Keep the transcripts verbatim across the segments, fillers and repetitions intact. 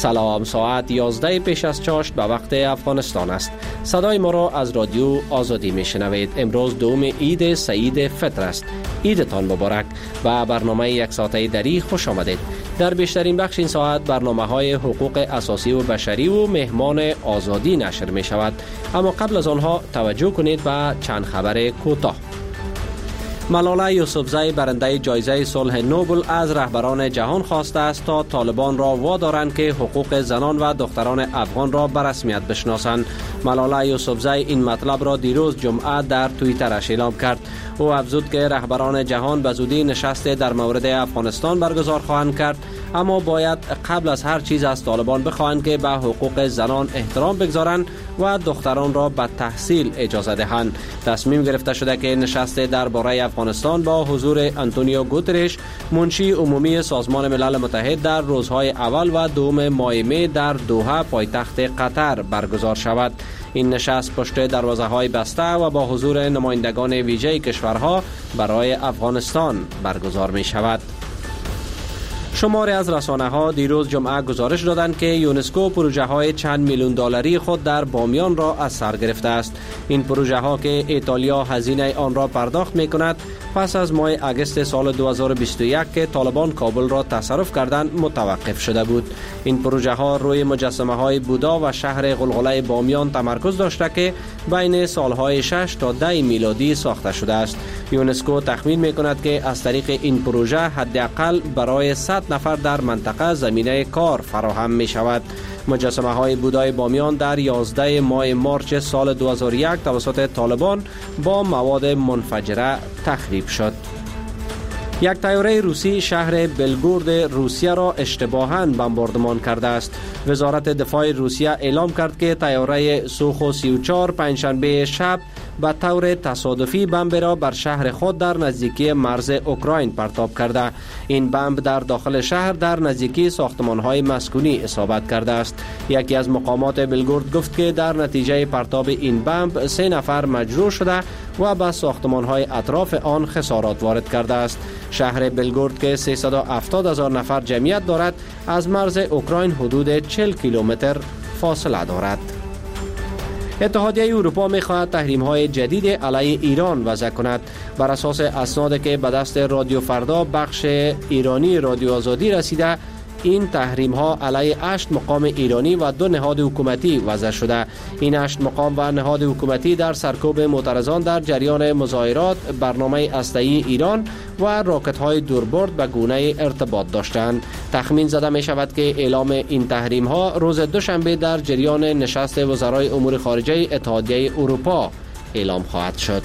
سلام، ساعت یازده پیش از چاشت به وقت افغانستان است. صدای ما را از رادیو آزادی میشنوید. امروز دوم عید سعید فطر است. عیدتان مبارک. و برنامه یک ساعته دری خوش آمدید. در بیشترین بخش این ساعت برنامه های حقوق اساسی و بشری و مهمان آزادی نشر می شود. اما قبل از آنها توجه کنید به چند خبر کوتاه. ملاله یوسفزی برنده جایزه صلح نوبل از رهبران جهان خواسته است تا طالبان را وادارند که حقوق زنان و دختران افغان را به رسمیت بشناسند. ملاله یوسفزی این مطلب را دیروز جمعه در توییترش اعلام کرد. او افزود که رهبران جهان به زودی نشست در مورد افغانستان برگزار خواهند کرد، اما باید قبل از هر چیز از طالبان بخواهند که به حقوق زنان احترام بگذارند و دختران را به تحصیل اجازه دهند. تصمیم گرفته شده که نشست درباره افغانستان با حضور آنتونیو گوترش، منشی عمومی سازمان ملل متحد، در روزهای اول و دوم ماه می در دوحه پایتخت قطر برگزار شود. این نشست پشت دروازه های بسته و با حضور نمایندگان ویژه کشورها برای افغانستان برگزار می شود. شماری از رسانه ها دیروز جمعه گزارش دادند که یونسکو پروژه های چند میلیون دلاری خود در بامیان را از سر گرفته است. این پروژه ها که ایتالیا هزینه آن را پرداخت می کند، پس از ماه اگست سال دو هزار و بیست و یک که طالبان کابل را تصرف کردند متوقف شده بود. این پروژه ها روی مجسمه های بودا و شهر غلغله بامیان تمرکز داشته که بین سالهای شش تا ده میلادی ساخته شده است. یونسکو تخمین می کند که از طریق این پروژه حداقل برای صد نفر در منطقه زمینه کار فراهم می شود. مجسمه های بودای بامیان در یازده ماه مارچ سال دو هزار و یک توسط طالبان با مواد منفجره تخریب شد. یک طیاره روسی شهر بلگورد روسیه را اشتباهاً بمباردمان کرده است. وزارت دفاع روسیه اعلام کرد که طیاره سوخو سی و چهار پنجشنبه شب به طور تصادفی بمب را بر شهر خود در نزدیکی مرز اوکراین پرتاب کرده. این بمب در داخل شهر در نزدیکی ساختمان‌های مسکونی اصابت کرده است. یکی از مقامات بلگورد گفت که در نتیجه پرتاب این بمب سه نفر مجروح شده و به ساختمان‌های اطراف آن خسارات وارد کرده است. شهر بلگورد که سیصد و هفتاد هزار نفر جمعیت دارد، از مرز اوکراین حدود چهل کیلومتر فاصله دارد. اتحادیه اروپا می‌خواهد تحریم‌های جدید علیه ایران وضع کند. بر اساس اسنادی که به دست رادیو فردا بخش ایرانی رادیو آزادی رسیده، این تحریم ها علیه هشت مقام ایرانی و دو نهاد حکومتی وضع شده. این هشت مقام و نهاد حکومتی در سرکوب معترضان در جریان مظاهرات برنامه هسته‌ای ایران و راکت های دوربرد به گونه ارتباط داشتند. تخمین زده می شود که اعلام این تحریم ها روز دوشنبه در جریان نشست وزرای امور خارجه اتحادیه اروپا اعلام خواهد شد.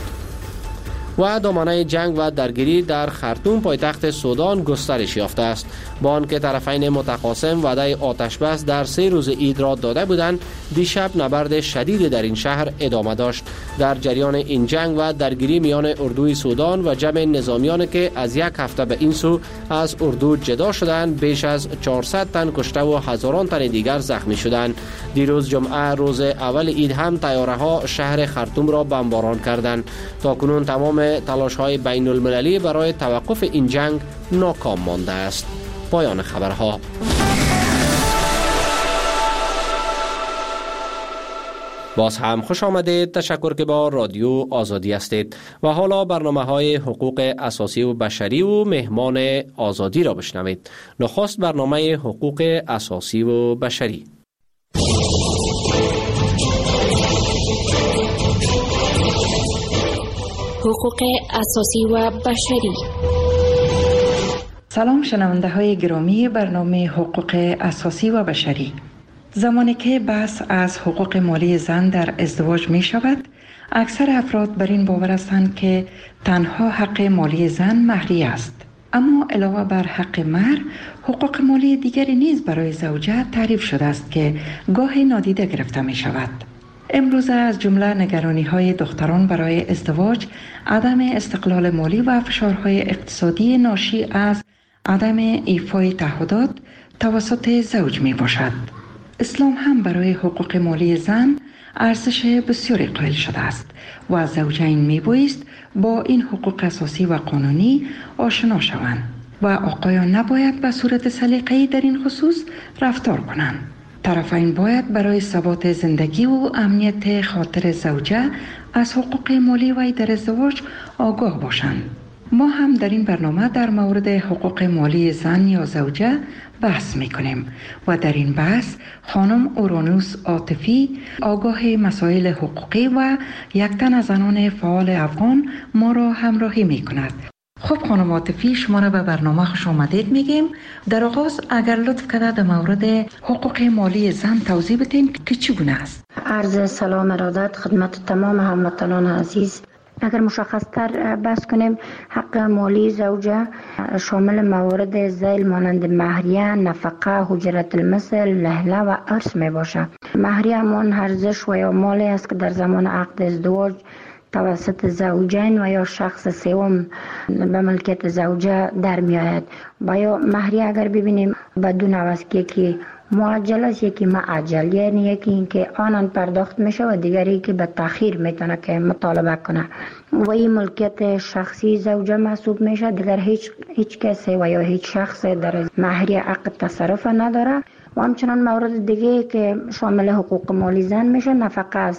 و دامنه جنگ و درگیری در خرطوم پایتخت سودان گسترش یافته است. با آنکه طرفین متخاصم وعده آتش بس در سه روز عید را داده بودند، دیشب نبرد شدید در این شهر ادامه داشت. در جریان این جنگ و درگیری میان اردوی سودان و جمع نظامیان که از یک هفته به این سو از اردو جدا شدند، بیش از چهارصد تن کشته و هزاران تن دیگر زخمی شدند. دیروز جمعه روز اول عید هم طیاره‌ها شهر خرطوم را بمباران کردند. تاکنون تمام تلاش‌های بین المللی برای توقف این جنگ ناکام مانده است. پایان خبرها. باز هم خوش آمدید. تشکر که با رادیو آزادی هستید. و حالا برنامه‌های حقوق اساسی و بشری و مهمان آزادی را بشنوید. نخست برنامه حقوق اساسی و بشری. حقوق اساسی و بشری. سلام شنونده های گرامی برنامه حقوق اساسی و بشری. زمانی که بحث از حقوق مالی زن در ازدواج می شود، اکثر افراد بر این باور هستند که تنها حق مالی زن مهری است. اما علاوه بر حق مهر، حقوق مالی دیگری نیز برای زوجه تعریف شده است که گاهی نادیده گرفته می شود. امروز از جمله نگرانی های دختران برای ازدواج، عدم استقلال مالی و فشارهای اقتصادی ناشی از عدم ایفای تعهدات توسط زوج می باشد. اسلام هم برای حقوق مالی زن ارزش بسیاری قائل شده است و زوجین می بایست با این حقوق اساسی و قانونی آشنا شوند. و آقایان نباید به صورت سلیقه‌ای در این خصوص رفتار کنند. طرفین باید برای ثبات زندگی و امنیت خاطر زوجه از حقوق مالی وی در ازدواج آگاه باشند. ما هم در این برنامه در مورد حقوق مالی زن یا زوجه بحث میکنیم و در این بحث خانم اورانوس عاطفی آگاه مسائل حقوقی و یک تن از زنان فعال افغان ما را همراهی میکند. خب خانم عاطفی، شما را به برنامه خوش آمدید میگیم. در آغاز اگر لطف کرده در مورد حقوق مالی زن توضیح بدین که چگونه است. عرض سلام ارادت خدمت تمام هموطنان عزیز. اگر مشخصتر بحث کنیم، حق مالی زوجه شامل موارد ذیل مانند مهریه، نفقه، حجرت المثل، لهله و ارث می باشه. مهریه همان ارزش و یا مالی است که در زمان عقد ازدواج توسط زوجین و یا شخص سوم به ملکیت زوجه در می آید. با یا مهریه اگر ببینیم بدون عوض که یکی معجل است یکی معجل، یعنی یکی این که آنان پرداخت میشه و دیگری که به تأخیر میتونه که مطالبه کنه و این ملکیت شخصی زوجه محسوب میشه. دیگر هیچ هیچ کسی و یا هیچ شخص در مهریه عقد تصرف نداره. و همچنان مورد دیگه که شامل حقوق مالی زن میشه نفقه است.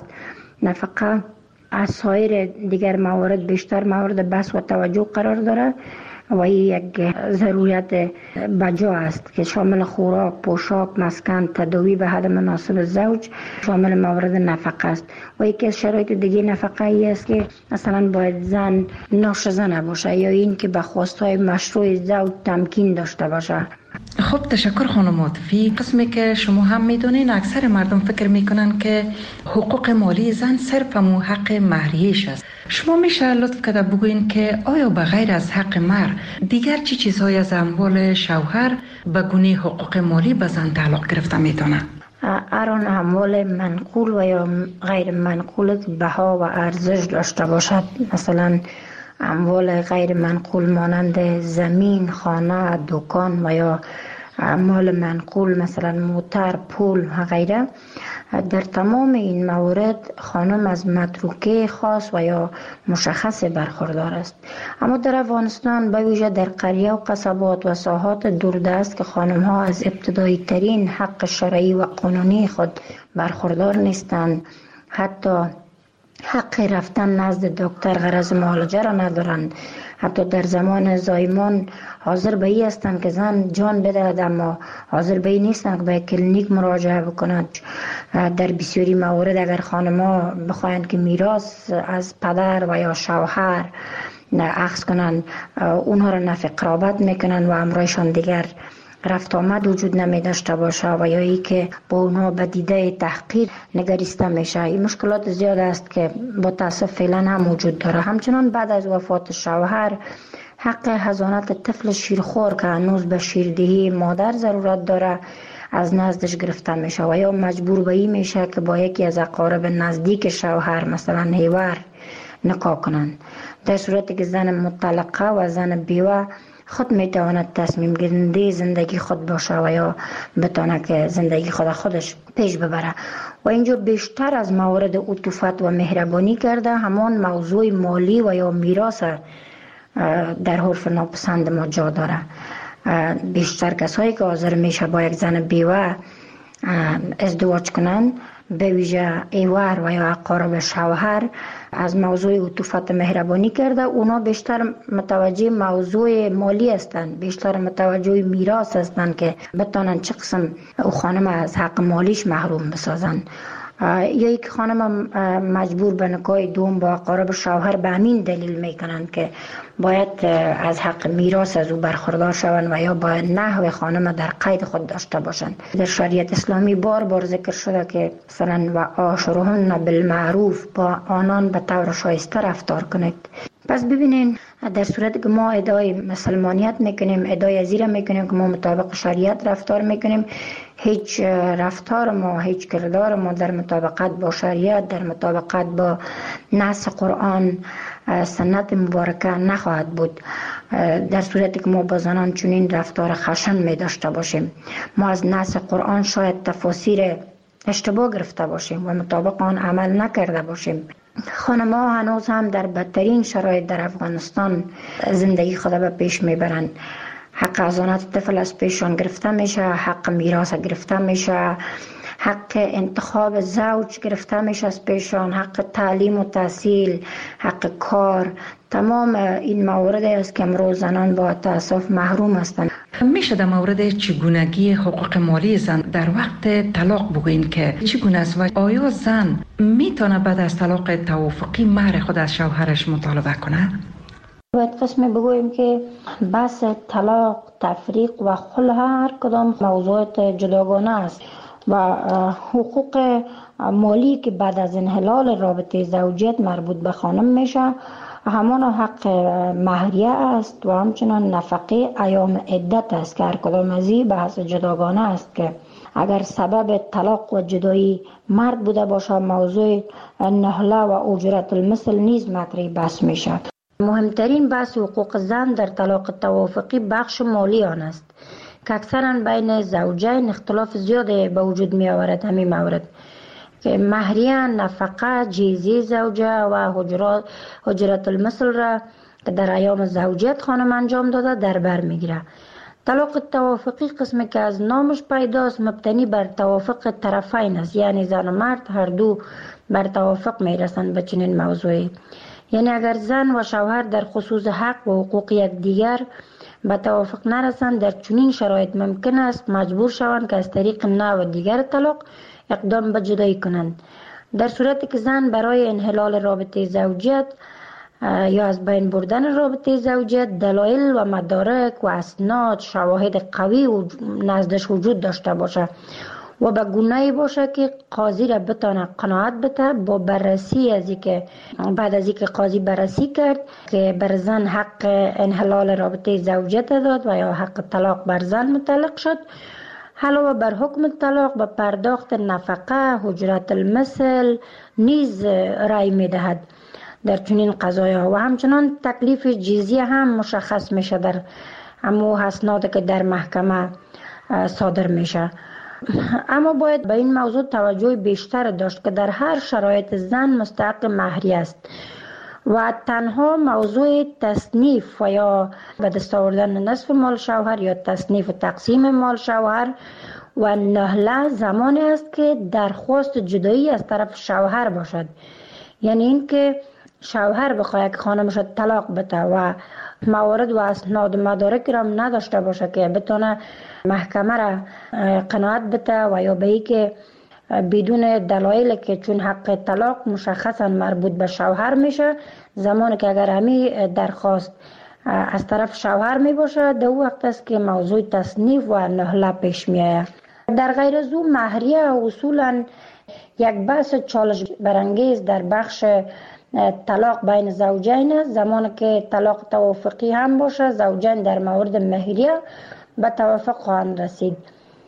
نفقه از سایر دیگر موارد بیشتر مورد بحث و توجه قرار داره و این یک ضرورت بجا است که شامل خوراک، پوشاک، مسکن، تداوی به حد مناسب زوج شامل موارد نفقه است. و یکی از شرایط دیگه نفقه ای است که مثلا باید زن ناشزه نباشه یا این که به خواستهای مشروع زوج تمکین داشته باشه. خب تشکر خانم عاطفی. قسمی که شما هم میدونین اکثر مردم فکر میکنن که حقوق مالی زن صرف مو حق مهریش است. شما میشه لطف کرده بگوین که آیا به غیر از حق مهر دیگر چی چیزهای از اموال شوهر به گونه حقوق مالی به زن تعلق گرفته میتونه؟ هر اموال منقول و یا غیر منقول بها و ارزش داشته باشد، مثلا اموال غیر منقول مانند زمین، خانه، دکان و یا اموال منقول مثلا موتر، پول و غیره، در تمام این موارد خانم از متروکه خاص و یا مشخص برخوردار است. اما در افغانستان به ویژه در قریه و قصبات و ساحات دوردست که خانم ها از ابتدایی ترین حق شرعی و قانونی خود برخوردار نیستند، حتی حق رفتن نزد دکتر غرض معالجه را ندارند، حتی در زمان زایمان حاضر به این هستند که زن جان بدهد اما حاضر به این نیستند که به کلینیک مراجعه بکنند. در بسیاری موارد اگر خانم‌ها بخواهند که میراث از پدر و یا شوهر اخذ کنند، اونها را نفی قرابت میکنند و امرایشان دیگر رفت آمد وجود نمی داشته باشه و یا ای که با اونها به دیده تحقیر نگریسته میشه. این مشکلات زیاد است که با تاسف فعلا هم وجود داره. همچنان بعد از وفات شوهر حق حضانت طفل شیرخوار که هنوز به شیردهی مادر ضرورت داره از نزدش گرفته میشه و یا مجبور به این میشه که با یکی از اقارب نزدیک شوهر مثلا هیور نکاح کنند. در صورتی که زن مطلقه و زن بیوه خود میتواند تصمیم گیرنده زندگی خود باشه و یا بتونه که زندگی خود خودش پیش ببره. و اینجا بیشتر از موارد عطوفت و مهربانی کرده همان موضوع مالی و یا میراث در حرف ناپسند ما جا داره. بیشتر کسایی که حاضر میشه با یک زن بیوه ازدواج کنند، به ویژه ایوار و یا اقارب شوهر، از موضوع عطوفت مهربانی کرده. اونا بیشتر متوجه موضوع مالی هستند، بیشتر متوجه میراث هستند که بتانن چه قسم او خانم از حق مالیش محروم بسازن. یا یک خانم مجبور به نکاح دوم با اقارب شوهر به همین دلیل میکنند که باید از حق میراث از او برخوردار شوند و یا باید نحو خانم در قید خود داشته باشند. در شریعت اسلامی بار بار ذکر شده که مثلا و عاشرهن بالمعروف، با آنان به طور شایسته رفتار کنید. پس ببینین در صورتی که ما ادعای مسلمانیت میکنیم، ادعای ازیره میکنیم که ما مطابق شریعت رفتار میکنیم، هیچ رفتار ما، هیچ کردار ما در مطابقت با شریعت، در مطابقت با نص قرآن، سنت مبارکه نخواهد بود. در صورتی که ما با زنان چنین رفتار خشن می داشته باشیم، ما از نص قرآن شاید تفاسیر اشتباه گرفته باشیم و مطابق آن عمل نکرده باشیم. خانم‌ها هنوز هم در بدترین شرایط در افغانستان زندگی خود به پیش میبرند. حق حضانت طفل از پیششان گرفته میشه، حق میراث گرفته میشه، حق انتخاب زوج گرفته میشه از پیششان، حق تعلیم و تحصیل، حق کار. تمام این موارد است که امروز زنان با تاسف محروم هستند. میشه در مورد چگونگی حقوق مالی زن در وقت طلاق بگوین که چگونه است و آیا زن میتونه بعد از طلاق توافقی مهر خود از شوهرش مطالبه کنه؟ باید قسم بگوییم که بحث طلاق، تفریق و خلع هر کدام موضوعات جداگانه است و حقوق مالی که بعد از انحلال رابطه زوجیت مربوط به خانم میشه همان حق مهریه است و همچنان نفقه ایام عدت است که هر کدام از این بحث جداگانه است که اگر سبب طلاق و جدایی مرد بوده باشه موضوع نهله و اجرت المثل نیز مطرح بحث میشه. مهمترین بحث حقوق زن در طلاق توافقی بخش مالی آن است که اکثرا بین زوجین اختلاف زیاده به وجود می آورد. همین مورد که مهریه، نفقه، جیزی زوجه و حجرات حجرت المثل را که در ایام زوجیت خانم انجام داده در بر می گیره. طلاق توافقی قسمی که از نامش پیداست مبتنی بر توافق طرفین است، یعنی زن و مرد هر دو بر توافق می رسند به چنین موضوعی. یعنی اگر زن و شوهر در خصوص حق و حقوق یکدیگر به توافق نرسند در چنین شرایط ممکن است مجبور شوند که از طریق نوع دیگر طلاق اقدام به جدایی کنند. در صورتی که زن برای انحلال رابطه زوجیت یا از بین بردن رابطه زوجیت دلایل و مدارک و اسناد شواهد قوی و نزدش وجود داشته باشه و به گونه‌ای باشه که قاضی را بتانه قناعت بده با بررسی از اینکه بعد از اینکه قاضی بررسی کرد که بر زن حق انحلال رابطه زوجیت داد و یا حق طلاق بر زن متعلق شد، علاوه بر حکم طلاق به پرداخت نفقه، حجرت المثل نیز رای میدهد در چنین قضایا و همچنان تکلیف جزیه هم مشخص میشه در امو اسناد که در محکمه صادر میشه. اما باید به این موضوع توجه بیشتر داشت که در هر شرایط زن مستحق مهریه است و تنها موضوع تصنیف و یا به دست آوردن نصف مال شوهر یا تصنیف و تقسیم مال شوهر و نهله زمانی است که درخواست جدایی از طرف شوهر باشد. یعنی اینکه شوهر بخواهد که خانمش طلاق بده و موارد و اسناد و مدارک را نداشته باشه که بتونه محکمه را قناعت بده و یا به ای که بدون دلایل که چون حق طلاق مشخصا مربوط به شوهر میشه، زمانی که اگر همی درخواست از طرف شوهر می باشه در وقت است که موضوع تصنیف و نهله پیش می آید. در غیر از او مهریه اصولا یک بحث چالش برانگیز در بخش طلاق بین زوجین است. زمانی که طلاق توافقی هم باشه زوجین در مورد مهریه به توافق خواهند رسید.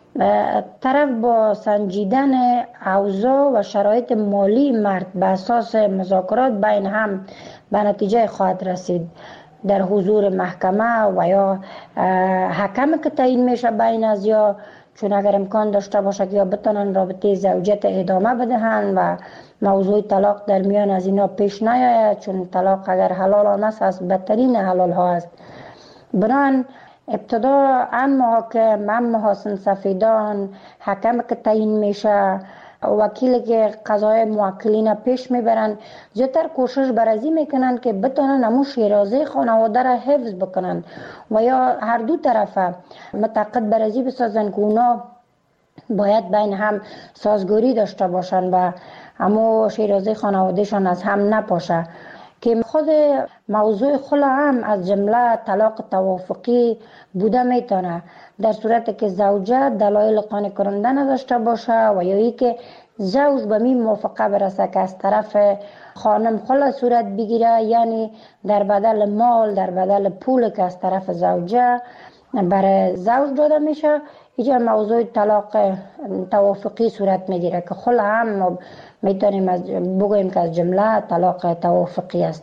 طرف با سنجیدن اوضاع و شرایط مالی مرد به اساس مذاکرات بین هم به نتیجه خواهد رسید در حضور محکمه و یا حکم که تعیین میشه بین از یا چون اگر امکان داشته باشه که یا بتونن رابطه زوجیت ادامه بدهند و موضوع طلاق در میان از اینا پیش نیاید، چون طلاق اگر حلال است از بدترین حلال ها است. بنابراین ابتدا ام محاکم، ام محاسن سفیدان، حکم که تعیین میشه، وکیل که قضای موکلین پیش میبرن، زیادتر کوشش برازی میکنن که بتونن همون شیرازه خانواده را حفظ بکنن و یا هر دو طرفه متعاقد برازی بسازن که اونا باید بین هم سازگاری داشته باشن و همون شیرازه خانوادهشان از هم نپاشه. که خود موضوع خلع هم از جمله طلاق توافقی بوده میتونه در صورتی که زوجه دلایل قانع کننده نداشته باشه و یا ای که زوج به می موافقه برسه که از طرف خانم خلع صورت بگیره، یعنی در بدل مال، در بدل پول که از طرف زوجه برای زوج داده میشه، اینجا موضوع طلاق توافقی صورت میگیره که خلع هم میتونیم از بگوییم که از جمله طلاق توافقی است.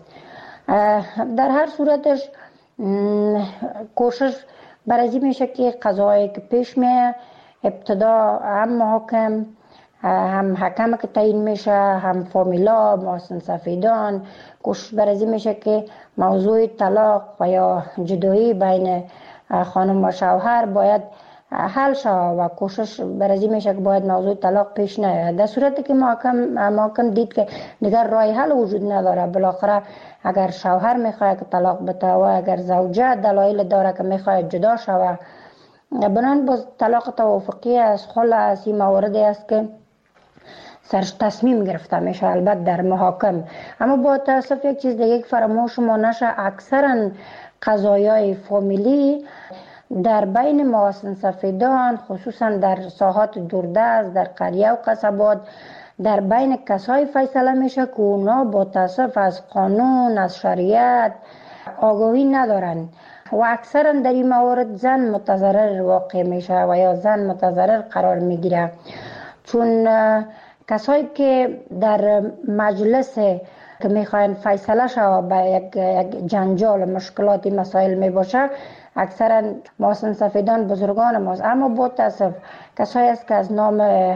در هر صورتش کوشش برازی میشه که قضایی که پیش میه ابتدا هم محاکم، هم حکم که تعیین میشه، هم فامیلا، محاسن سفیدان، کوشش برازی میشه که موضوع طلاق و یا جدایی بین خانم و شوهر باید حل شود و کوشش برای میشه که باید موضوع طلاق پیش نیاید. در صورتی که محکم محکم دید که دیگر راه حل وجود نداره، بالاخره اگر شوهر میخواد که طلاق بده و اگر زوجه دلایل داره که میخواد جدا شود، بنان باز طلاق توافقی است. خلاص این موردی است که سرش تصمیم گرفته میشه البته در محاکم. اما با تاسف یک چیز دیگه فراموش ما نشه، اکثرا قضایای فامیلی در بین مواسن سفیدان، خصوصا در ساحات دوردست، در قریه و قصبات، در بین کسای فیصله میشه که اونا با تاسف از قانون، از شریعت آگاهی ندارن و اکثرا در این موارد زن متضرر واقع میشه و یا زن متضرر قرار میگیره، چون کسایی که در مجلس که میخواین فیصله شود به یک, یک جنجال مشکلاتی مسائل میباشه، اکثرا مواسن سفیدان بزرگان ماست. اما با تاسف کسایی است که از نام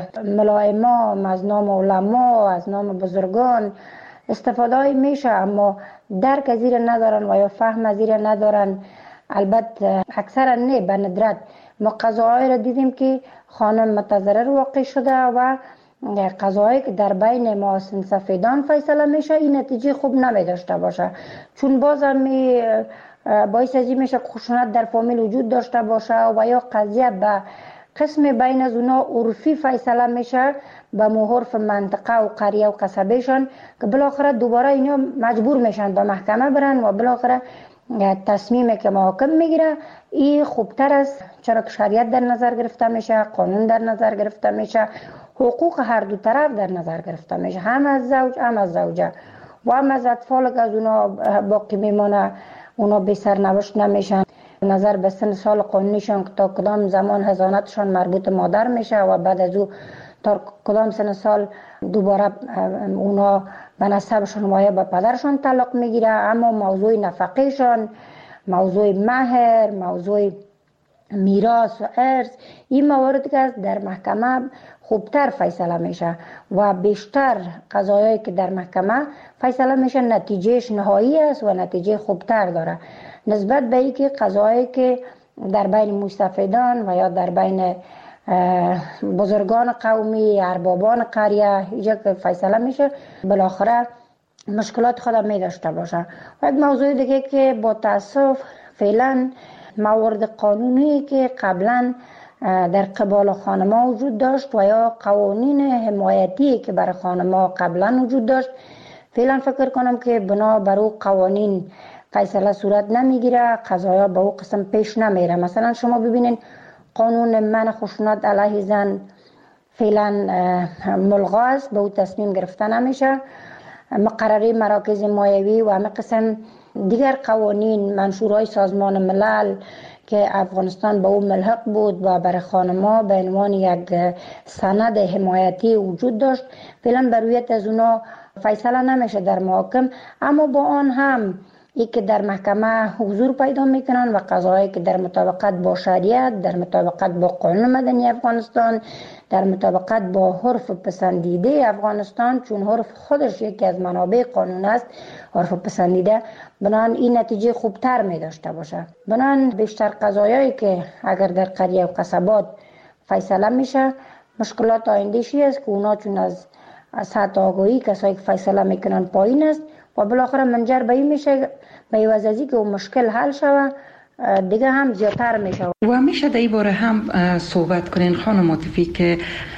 ملائمان، از نام علما، از نام بزرگان استفاده میشه اما درک از زیر ندارن و یا فهم از زیر ندارن. البته اکثرا نه، به ندرت ما قضاهای را دیدیم که خانم متضرر واقع شده و قضاهایی که در بین مواسن سفیدان فیصله میشه این نتیجه خوب نمی داشته باشه، چون باز هم می باعث ازی میشه خشونت در فامیل وجود داشته باشه و یا قضیه به قسم بین از اونا عرفی فیصله میشه به محرف منطقه و قریه و قصبهشان که بالاخره دوباره اینا مجبور میشن به محکمه برن و بالاخره تصمیمی که محاکم میگیره این خوبتر است، چرا که شریعت در نظر گرفته میشه، قانون در نظر گرفته میشه، حقوق هر دو طرف در نظر گرفته میشه، هم از زوج هم از زوجه و هم از اطفال که از اونا باقی میمانه، اونا بی سرنوشت نمیشن. نظر به سن سال قانونیشان که تا کدام زمان حضانتشان مربوط مادر میشه و بعد از او تا کدام سن سال دوباره اونا به نسبشان و به پدرشان تعلق میگیره. اما موضوع نفقهشان، موضوع مهر، موضوع میراث و ارث، این مواردی که در محکمه خوبتر فیصله میشه و بیشتر قضایایی که در محکمه فیصله میشه نتیجهش نهایی است و نتیجه خوبتر داره نسبت به اینکه قضایایی که در بین مستفیدان و یا در بین بزرگان قومی، اربابان قریه اینجا که فیصله میشه بالاخره مشکلات خود می داشته باشه. و یک موضوع دیگه که با تاسف فعلا موارد قانونی که قبلا در قبال خانم‌ها وجود داشت و یا قوانین حمایتی که برای خانم‌ها قبلا وجود داشت، فعلا فکر کنم که بنا بر او قوانین فیصله صورت نمیگیره، قضایا به او قسم پیش نمیره. مثلا شما ببینید قانون منع خشونت علیه زن فعلا ملغا است، به او تصمیم گرفته نمیشه. مقرره مراکز مایوی و همه قسم دیگر قوانین منشورهای سازمان ملل که افغانستان به او ملحق بود و برای خانم‌ها به عنوان یک سند حمایتی وجود داشت، فعلا بر رویت از اونا فیصله نمیشه در محاکم. اما با آن هم ای که در محکمه حضور پیدا میکنن و قضایی که در مطابقت با شریعت، در مطابقت با قانون مدنی افغانستان، در مطابقت با عرف پسندیده افغانستان، چون عرف خودش یکی از منابع قانون است، عرف پسندیده، بنان این نتیجه خوبتر می داشته باشه. بنان بیشتر قضایایی که اگر در قریه و قصبات فیصله میشه، مشکلات آینده‌شی است که اونا چون از سطح آگاهی کسایی که فیصله میکنن پایین است و بالاخره منجر به این میشه به وجهی که اون مشکل حل شود دیگه هم زیادتر میشه. و میشه در این باره هم صحبت کنین خانم عاطفی که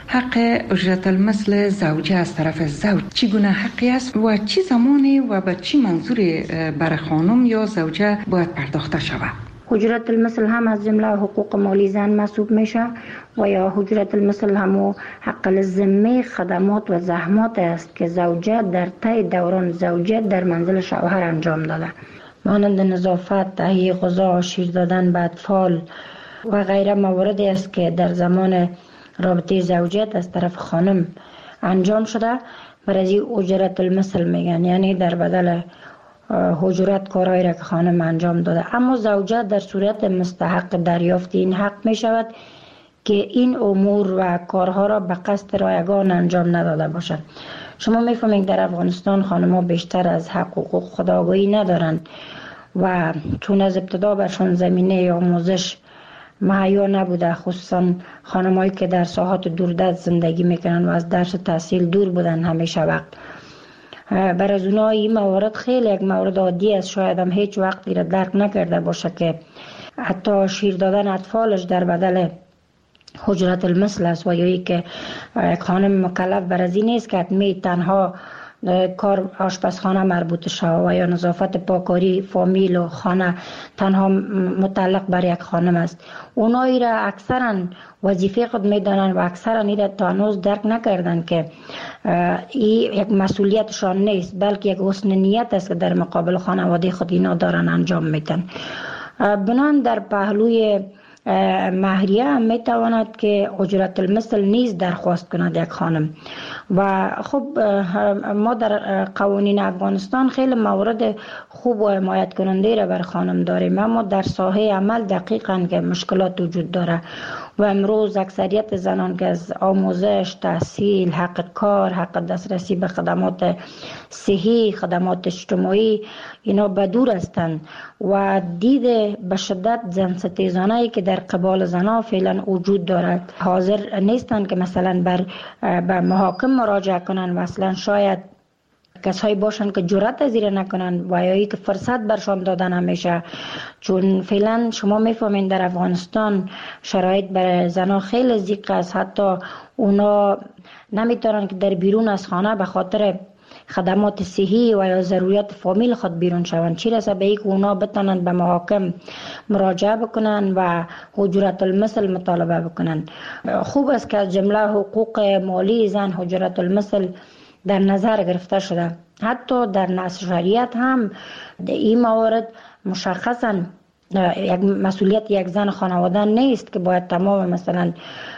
حق اجرت المثل زوجه از طرف زوج چگونه حقی است و چی زمانی و به چی منظوری برای خانم یا زوجه باید پرداخته شود؟ اجرت المثل هم از جمله حقوق مالی زن محسوب میشه و یا اجرت المثل هم حق الذمه خدمات و زحمات است که زوجه در طی دوران زوجیت در منزل شوهر انجام داده، مانند نظافت، تهیه غذا، شیر دادن به اطفال و غیره مواردی است که در زمان رابطه زوجیت از طرف خانم انجام شده. برای اجرت المثل میگن، یعنی در بدل اجرت کارهایی را که خانم انجام داده. اما زوجه در صورت مستحق دریافت این حق می شود که این امور و کارها را به قصد رایگان انجام نداده باشد. شما میفهمید در افغانستان خانم‌ها بیشتر از حق و حقوق خود آگاهی ندارند و چون از ابتدا برشان زمینه آموزش مهیا نبوده، خصوصا خانمایی که در ساحات دوردست زندگی میکنن و از درس تحصیل دور بودن همیشه وقت، بر از اونها این موارد خیلی یک مورد عادی است. شاید هم هیچ وقت را درک نکرده باشه که حتی شیر دادن اطفالش در بدل حجرت المثل است و یا ای که یک خانم مکلف بر از این نیست که می تنها کار آشپزخانه مربوط شود و یا نظافت پاکاری فامیل و خانه تنها متعلق بر یک خانم است. اونایی را اکثرا وظیفه خود میدانند و اکثرا این را تا هنوز درک نکردن که این یک مسئولیتشان نیست، بلکه یک حسن نیت است که در مقابل خانواده خود اینا دارن انجام میدن. بنان در پهلوی مهریه هم میتواند که اجرت المثل نیز درخواست کند یک خانم. و خب ما در قوانین افغانستان خیلی موارد خوب و حمایت کننده را بر خانم داریم، اما در ساحه عمل دقیقاً که مشکلات وجود داره و امروز اکثریت زنان که از آموزش، تحصیل، حق کار، حق دسترسی به خدمات صحی، خدمات اجتماعی اینا بدور هستند و دید به شدت زن ستیزانه‌ای که در قبال زنها فعلا وجود دارد حاضر نیستند که مثلا بر به محاکم مراجعه کنند و اصلا شاید کسایی باشن که جرأت از این نکنن و یا که فرصت برشان دادن همیشه. چون فعلا شما میفهمین در افغانستان شرایط برای زنها خیلی ضیق است، حتی اونا نمیتونن که در بیرون از خانه به خاطر خدمات صحی و یا ضروریات فامیل خود بیرون شوند، چی رسه به اینکه اونا بتونن به محاکم مراجعه بکنن و حجرت المثل مطالبه بکنن. خوب است که از جمله حقوق مالی زن حجرت المثل در نظر گرفته شده. حتی در نص شریعت هم این موارد مشخصا یک مسئولیت یک زن خانواده نیست که باید تمام مثلا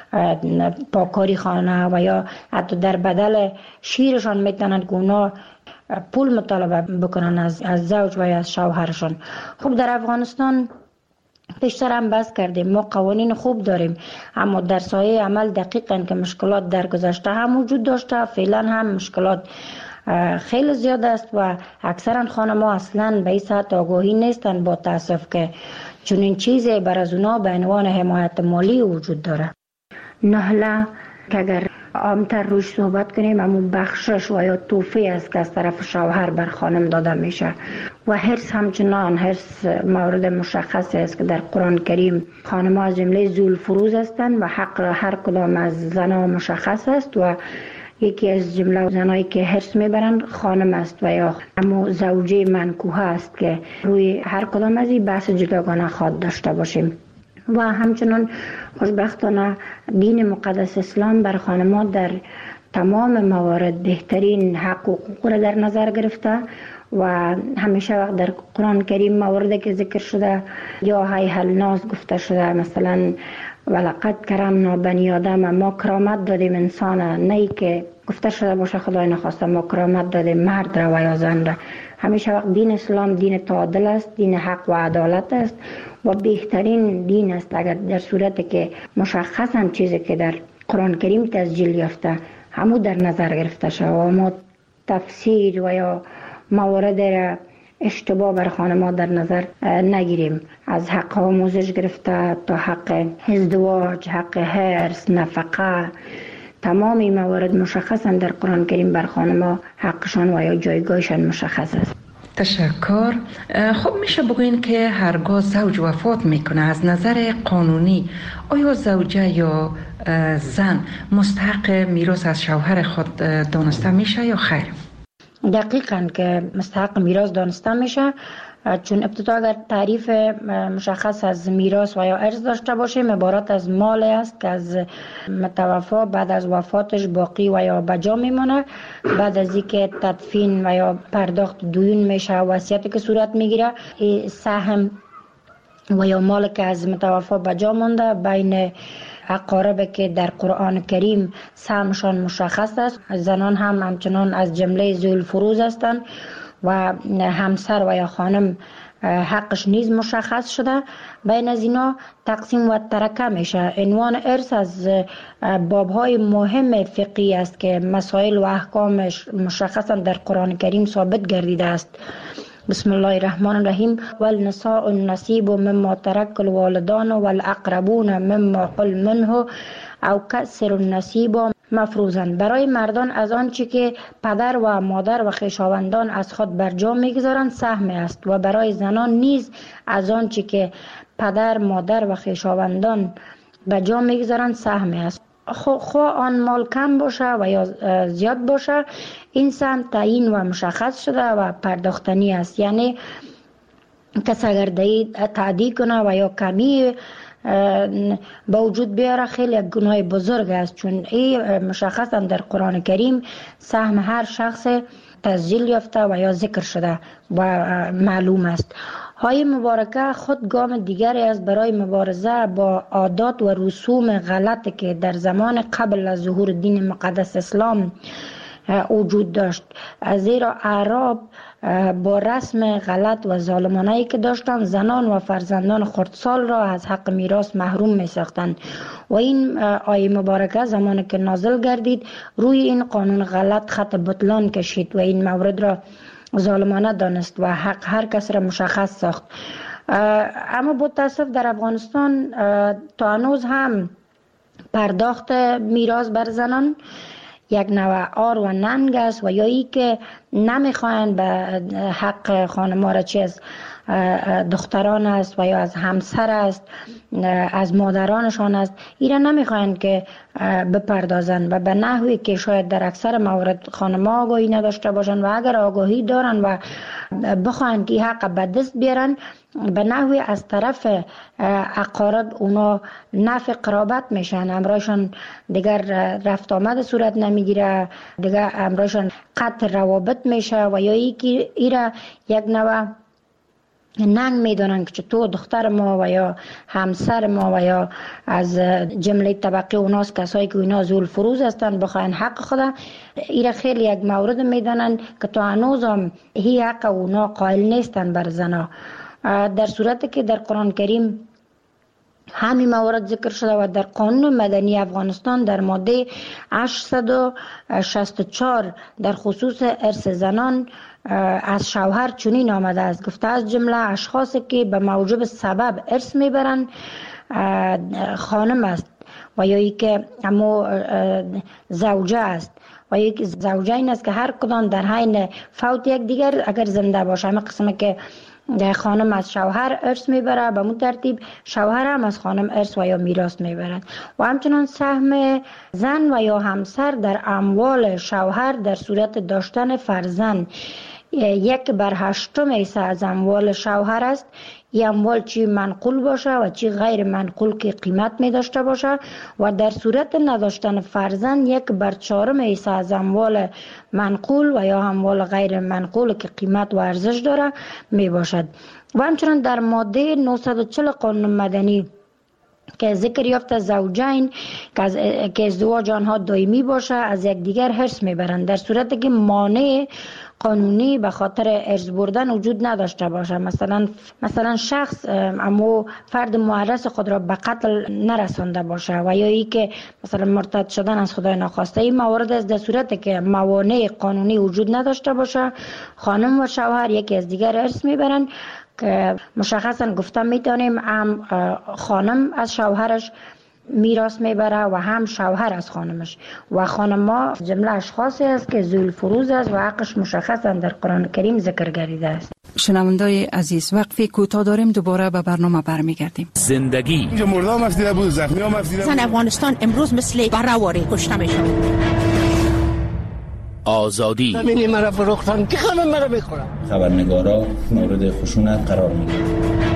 پاکاری خانه و یا حتی در بدل شیرشان میتونن که اونا پول مطالبه بکنن از, از زوج و یا از شوهرشان. خب در افغانستان پیشتر هم بحث کردیم، ما قوانین خوب داریم، اما در سایه عمل دقیقاً که مشکلات در گذشته هم وجود داشته، فعلا هم مشکلات خیلی زیاد است و اکثرا خانم‌ها اصلاً به این سطح آگاهی نیستند با تاسف که چون این چیزی بر از اونا به عنوان حمایت مالی وجود داره. نهله که اگر عامتر روش صحبت کنیم همون بخشش و یا توفی است که از طرف شوهر بر خانم داده میشه و حرص همچنان حرص مورد مشخصی است که در قرآن کریم خانم ها از جمله ذوالفروز هستند و حق هر کدام از زنها مشخص است و یکی از جمله زنایی که حرص میبرند خانم است و یا همون زوجه منکوحه است که روی هر کدام از این بحث جداگانه خواد داشته باشیم. و همچنان خوشبختانه دین مقدس اسلام بر خانم‌ها در تمام موارد بهترین حق و حقوق را در نظر گرفته و همیشه وقت در قرآن کریم مواردی که ذکر شده یا هی الناس گفته شده، مثلا ولقد کرمنا بنی آدم، ما کرامت دادیم انسان، نه که گفته شده باشه خدای نخواسته ما کرامت دادیم مرد را و یا زن را. همیشه وقت دین اسلام دین تعادل است، دین حق و عدالت است و بهترین دین است اگر در صورتی که مشخصا چیزی که در قرآن کریم تسجیل یافته همو در نظر گرفته شود و ما تفسیر و یا موارد را اشتباه بر خانم‌ها در نظر نگیریم، از حق آموزش گرفته تا حق ازدواج، حق حرص، نفقه، تمام این موارد مشخصا در قرآن کریم بر خانم‌ها حقشان و یا جایگاهشان مشخص است. تشکر. خب میشه بگوین که هرگاه زوج وفات میکنه از نظر قانونی آیا زوجه یا زن مستحق میراث از شوهر خود دانسته میشه یا خیر؟ دقیقاً که مستحق میراث دانسته میشه، چون ابتدا اگر تعریف مشخص از میراث و یا ارث داشته باشیم عبارت از مال است که از متوفا بعد از وفاتش باقی و یا بجا میمونه، بعد از اینکه تدفین و یا پرداخت دیون میشه وصیتی که صورت میگیره، سهم و یا مال که از متوفا بجا مونده بین اقارب که در قرآن کریم سهمشان مشخص است. زنان هم همچنان از جمله ذوالفروز هستند و همسر و یا خانم حقش نیز مشخص شده. بین از اینا تقسیم و ترکه میشه. عنوان ارث از بابهای مهم فقهی است که مسائل و احکامش مشخصا در قرآن کریم ثابت گردیده است بسم الله الرحمن الرحیم والنساء النصیب مما ترک الوالدان والاقربون مما قل منه او کسر النصیب مفروضاً. برای مردان از آنچه که پدر و مادر و خویشاوندان از خود بر جا میگذارند سهم است و برای زنان نیز از آنچه که پدر مادر و خویشاوندان بر جا میگذارند سهم است. خواه آن مال کم باشه و یا زیاد باشه، این سهم تعیین و مشخص شده و پرداختنی است. یعنی کس اگر تعدی کنه و یا کمی با وجود بیاره خیلی گناه بزرگ است، چون این مشخصا در قرآن کریم سهم هر شخص تسجیل یافته و یا ذکر شده و معلوم است. های مبارکه خود گام دیگری است برای مبارزه با عادات و رسوم غلطی که در زمان قبل از ظهور دین مقدس اسلام وجود داشت، زیرا اعراب با رسم غلط و ظالمانه‌ای که داشتند زنان و فرزندان خردسال را از حق میراث محروم می ساختند و این آیه مبارکه زمانی که نازل گردید روی این قانون غلط خط بطلان کشید و این مورد را ظالمانه دانست و حق هر کس را مشخص ساخت. اما با تاسف در افغانستان تا هنوز هم پرداخت میراث بر زنان یک نوع آر و ننگ است و یا ای که نمیخواین به حق خانما را چه از دختران است و یا از همسر است، از مادرانشان است، ایران نمیخواین که بپردازن و به نحوی که شاید در اکثر موارد خانما آگاهی نداشته باشن و اگر آگاهی دارن و بخواین که حق به دست بیارن به نحوی از طرف اقارب اونا نفع قرابت میشن، امرایشان دیگر رفت آمد صورت نمیگیره، دیگر امرایشان قطع روابط میشه و یا ای که ایره یک نوع ننگ میدونن که چطور دختر ما و یا همسر ما و یا از جمله طبقه اوناست کسایی که اینا ذوال فروز هستن بخواین حق خدا ایره خیلی یک مورد میدونن که تو هنوز هم هی حق اونا قائل نیستن بر زنا، در صورتی که در قرآن کریم همین موارد ذکر شده و در قانون مدنی افغانستان در ماده هشتصد و شصت و چهار در خصوص ارث زنان از شوهر چنین آمده است، گفته از جمله اشخاصی که به موجب سبب ارث میبرند خانم است و یا ای که اما زوجه است و یک زوجه این است که هر کدام در حین فوت یک دیگر اگر زنده باشه، همه قسمه که خانم از شوهر ارث میبره به مون ترتیب شوهر هم از خانم ارث و یا میراث میبرند و همچنان سهم زن و یا همسر در اموال شوهر در صورت داشتن فرزند یک بر هشتم ایسه از اموال شوهر است. این اموال چی منقول باشه و چی غیر منقول که قیمت می داشته باشه و در صورت نداشتن فرزند یک بر چهارم ایسه از اموال منقول و یا اموال غیر منقول که قیمت و ارزش داره می باشد. و همچنان در ماده نهصد و چهل قانون مدنی که ذکر یافته زوجین که ازدواج آنها دائمی باشه از یک دیگر حرص میبرند در صورتی که مانع قانونی به خاطر ارث بردن وجود نداشته باشه، مثلا مثلا شخص اما فرد معرض خود را به قتل نرسانده باشه و یا ای که مثلا مرتد شدن از خدای ناخواسته. این موارد است در صورتی که موانع قانونی وجود نداشته باشه خانم و شوهر یکی از دیگر ارث میبرند که مشخصا گفتم میتونیم هم خانم از شوهرش میراث میبره و هم شوهر از خانمش و خانما جمله اشخاصی است که ذوال فروز است و حقش مشخصا در قرآن کریم ذکر گردیده است. شنوندای عزیز وقفی کوتاه داریم، دوباره به برنامه برمیگردیم. زندگی اینجا مردم افتیده بود، زخمی هم افتیده بود. زن افغانستان امروز مثل برآوری کشته میشه. آزادی زمینی مرا فروختن که خانم مرا بخورم. خبرنگارا مورد خشونت قرار میگیرن.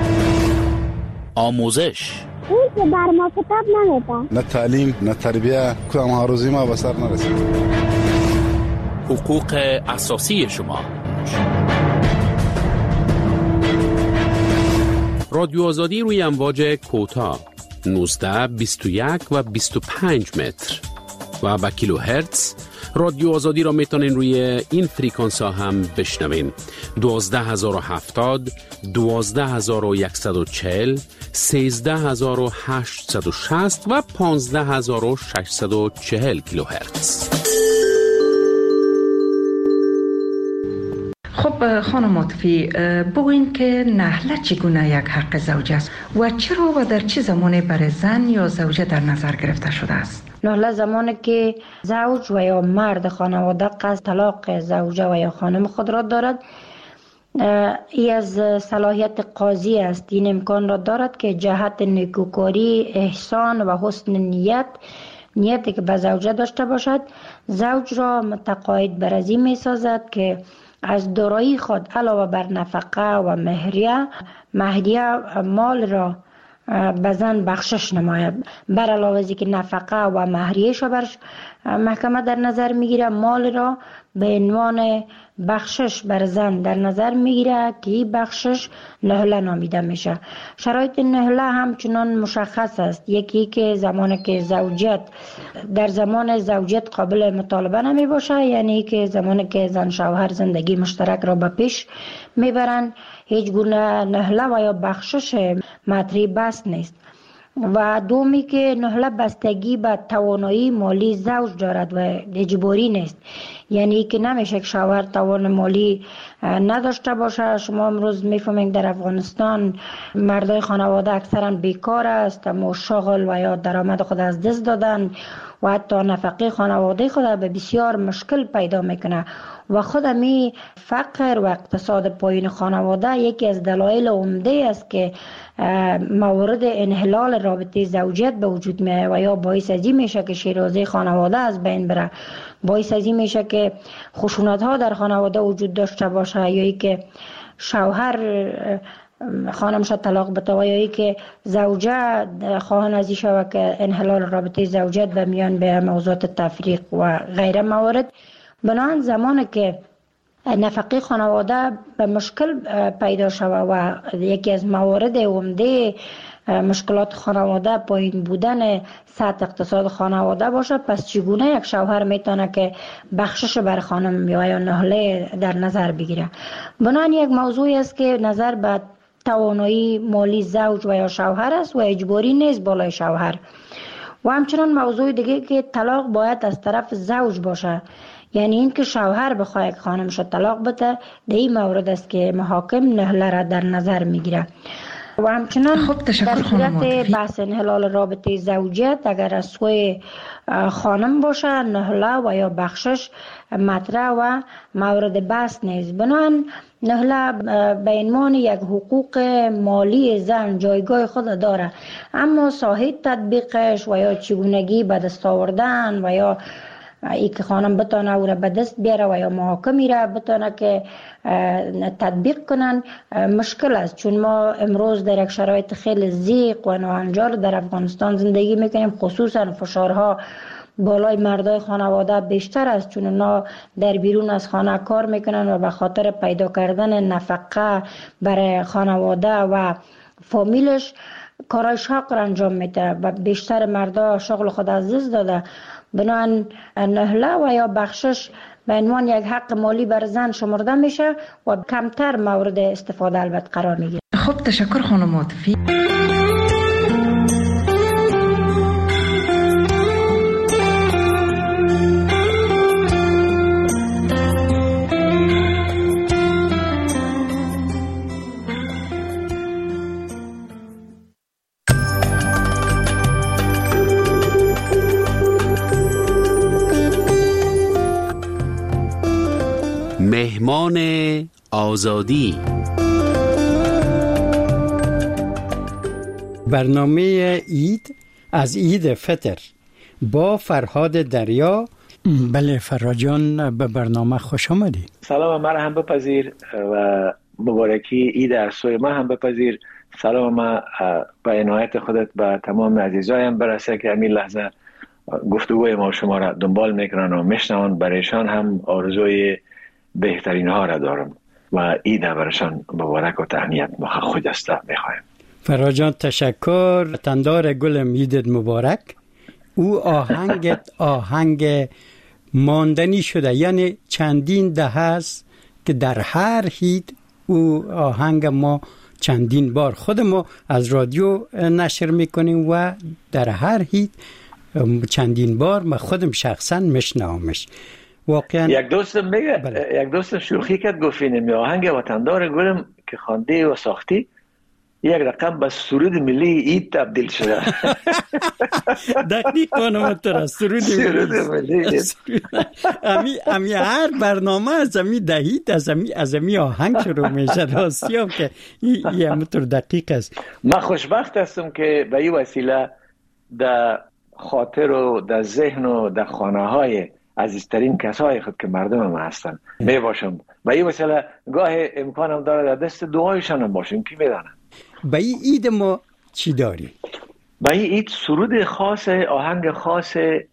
آموزش اون که بر ما کتاب نمیده، نه تعلیم نه تربیه، کدام هاروزی ما به سر نرسید. حقوق اساسی شما. رادیو آزادی روی امواج کوتاه نوزده، بیست و یک و بیست و پنج متر و با کیلو هرتز. رادیو آزادی را میتونین روی این فریکانس ها هم بشنوین: دوازده هزار و هفتاد، دوازده هزار و صد و چهل، سیزده هزار و هشتصد و شصت و پانزده هزار و ششصد و چهل کیلو هرتز. خب خب خانم عاطفی، بگوین که نهله چگونه یک حق زوج است و چرا و در چه زمانی برای زن یا زوجه در نظر گرفته شده است؟ نهله زمانی که زوج و یا مرد خانواده قصد طلاق زوجه و یا خانم خود را دارد، ای از صلاحیت قاضی است. این امکان را دارد که جهت نیکوکاری، احسان و حسن نیت نیتی که به زوجه داشته باشد، زوج را متقاعد بر از این می سازد که از دارایی خود علاوه بر نفقه و مهریه مهریه مال را به زن بخشش نماید. بر علاوه از که نفقه و مهریه‌اش بر محکمه در نظر میگیره، مال را به عنوان بخشش بر زن در نظر میگیره که این بخشش نهله نامیده میشه. شرایط نهله همچنان مشخص است. یکی که زمانی که زوجیت در زمان زوجیت قابل مطالبه نمی باشه، یعنی که زمانی که زن شوهر زندگی مشترک را به پیش میبرن، هیچ گونه نهله و یا بخشش مطرح بس نیست. و دومی که نهله بستگی به توانایی مالی زوج دارد و اجباری نیست، یعنی که نمیشه که شوهر توان مالی نداشته باشه. شما امروز میفهمید در افغانستان مردای خانواده اکثرا بیکار است، اما شغل و یا درآمد خود از دست دادن و حتی نفقه خانواده خود به بسیار مشکل پیدا میکنه و خود می فقر و اقتصاد پایین خانواده یکی از دلایل عمده است که موارد انحلال رابطه زوجیت به وجود میاد و یا باعث از این میشه که شیرازه خانواده از بین بره، باعث از این میشه که خشونت ها در خانواده وجود داشته باشه، یا ای که شوهر خانمش طلاق بده و یا ای که زوجه خواهان از این شود که انحلال رابطه زوجیت به میان به موضوعات تفریق و غیره موارد. بنابراین زمانی که نفقه خانواده به مشکل پیدا شود و یکی از موارد عمده مشکلات خانواده پایین بودن سطح اقتصاد خانواده باشه، پس چگونه یک شوهر میتونه که بخشش بر خانم یا نهله در نظر بگیره؟ بنابراین یک موضوعی است که نظر به توانایی مالی زوج و یا شوهر است و اجباری نیست بالای شوهر. و همچنان موضوع دیگه که طلاق باید از طرف زوج باشه، یعنی این که شوهر بخواه که خانمش طلاق بده، در این مورد است که محاکم نهله را در نظر میگیره. و همچنان خب در صورت بحث انحلال رابطه زوجیت اگر از سوی خانم باشه، نهله و یا بخشش مطرح و مورد بحث نیست. بنابراین نهله به عنوان یک حقوق مالی زن جایگاه خود داره، اما ساحه تطبیقش و یا چگونگی به دست آوردن و یا ای که خانم بتانه او را به دست بیاره و یا محاکمی را بتانه که تطبیق کنن مشکل است، چون ما امروز در یک شرایط خیلی ضیق و ناهنجار در افغانستان زندگی میکنیم. خصوصا فشارها بالای مردای خانواده بیشتر است، چون اونا در بیرون از خانه کار میکنن و به خاطر پیدا کردن نفقه برای خانواده و فامیلش کارهای شاق را انجام میده و بیشتر مردا شغل خود از دست داده. بنابراین نهله و یا بخشش به عنوان یک حق مالی بر زن شمرده میشه و کمتر مورد استفاده البته قرار میگیره. خب تشکر خانم عاطفی. مهمان آزادی، برنامه عید از عید فطر با فرهاد دریا. بله فرهاد جان، به برنامه خوش آمدی. سلام ما هم بپذیر و مبارکی عید از سوی ما هم بپذیر. سلام ما به عنایت خودت به تمام عزیزایم برسه که همین لحظه گفتگوی ما شما را دنبال میکنن و میشنون. برایشان هم آرزوی بهترین ها را دارم و عید برایشان مبارک و تهنیت خجسته میخوایم. فرهاد جان تشکر. تندار گلم عیدت مبارک. او آهنگت آهنگ ماندنی شده، یعنی چندین دهه است که در هر عید او آهنگ ما چندین بار خود ما از رادیو نشر میکنیم و در هر عید چندین بار ما خودم شخصا میشنومش واقعا یک دوستم میگه بله. یک دوستم شوخی کرد گفت این آهنگ وطندار گلم که خوانده و ساختی یک رقم به سرود ملی عید تبدیل شده. دقیق مانمتر سرود ملی. امی امی هر برنامه از امی دهید از امی از امی آهنگ شروع میشه. راستی هم که یه متر دقیق است. من خوشبخت هستم که به این وسیله در خاطر و در ذهن و در خانه های عزیزترین کسای خود که مردم ما هستن می باشم. به این وسیله گاه امکانم داره در دست دعایشان هم باشیم، کی میدانه. به این عید ما چی داری؟ به این عید سرود خاص، آهنگ خاص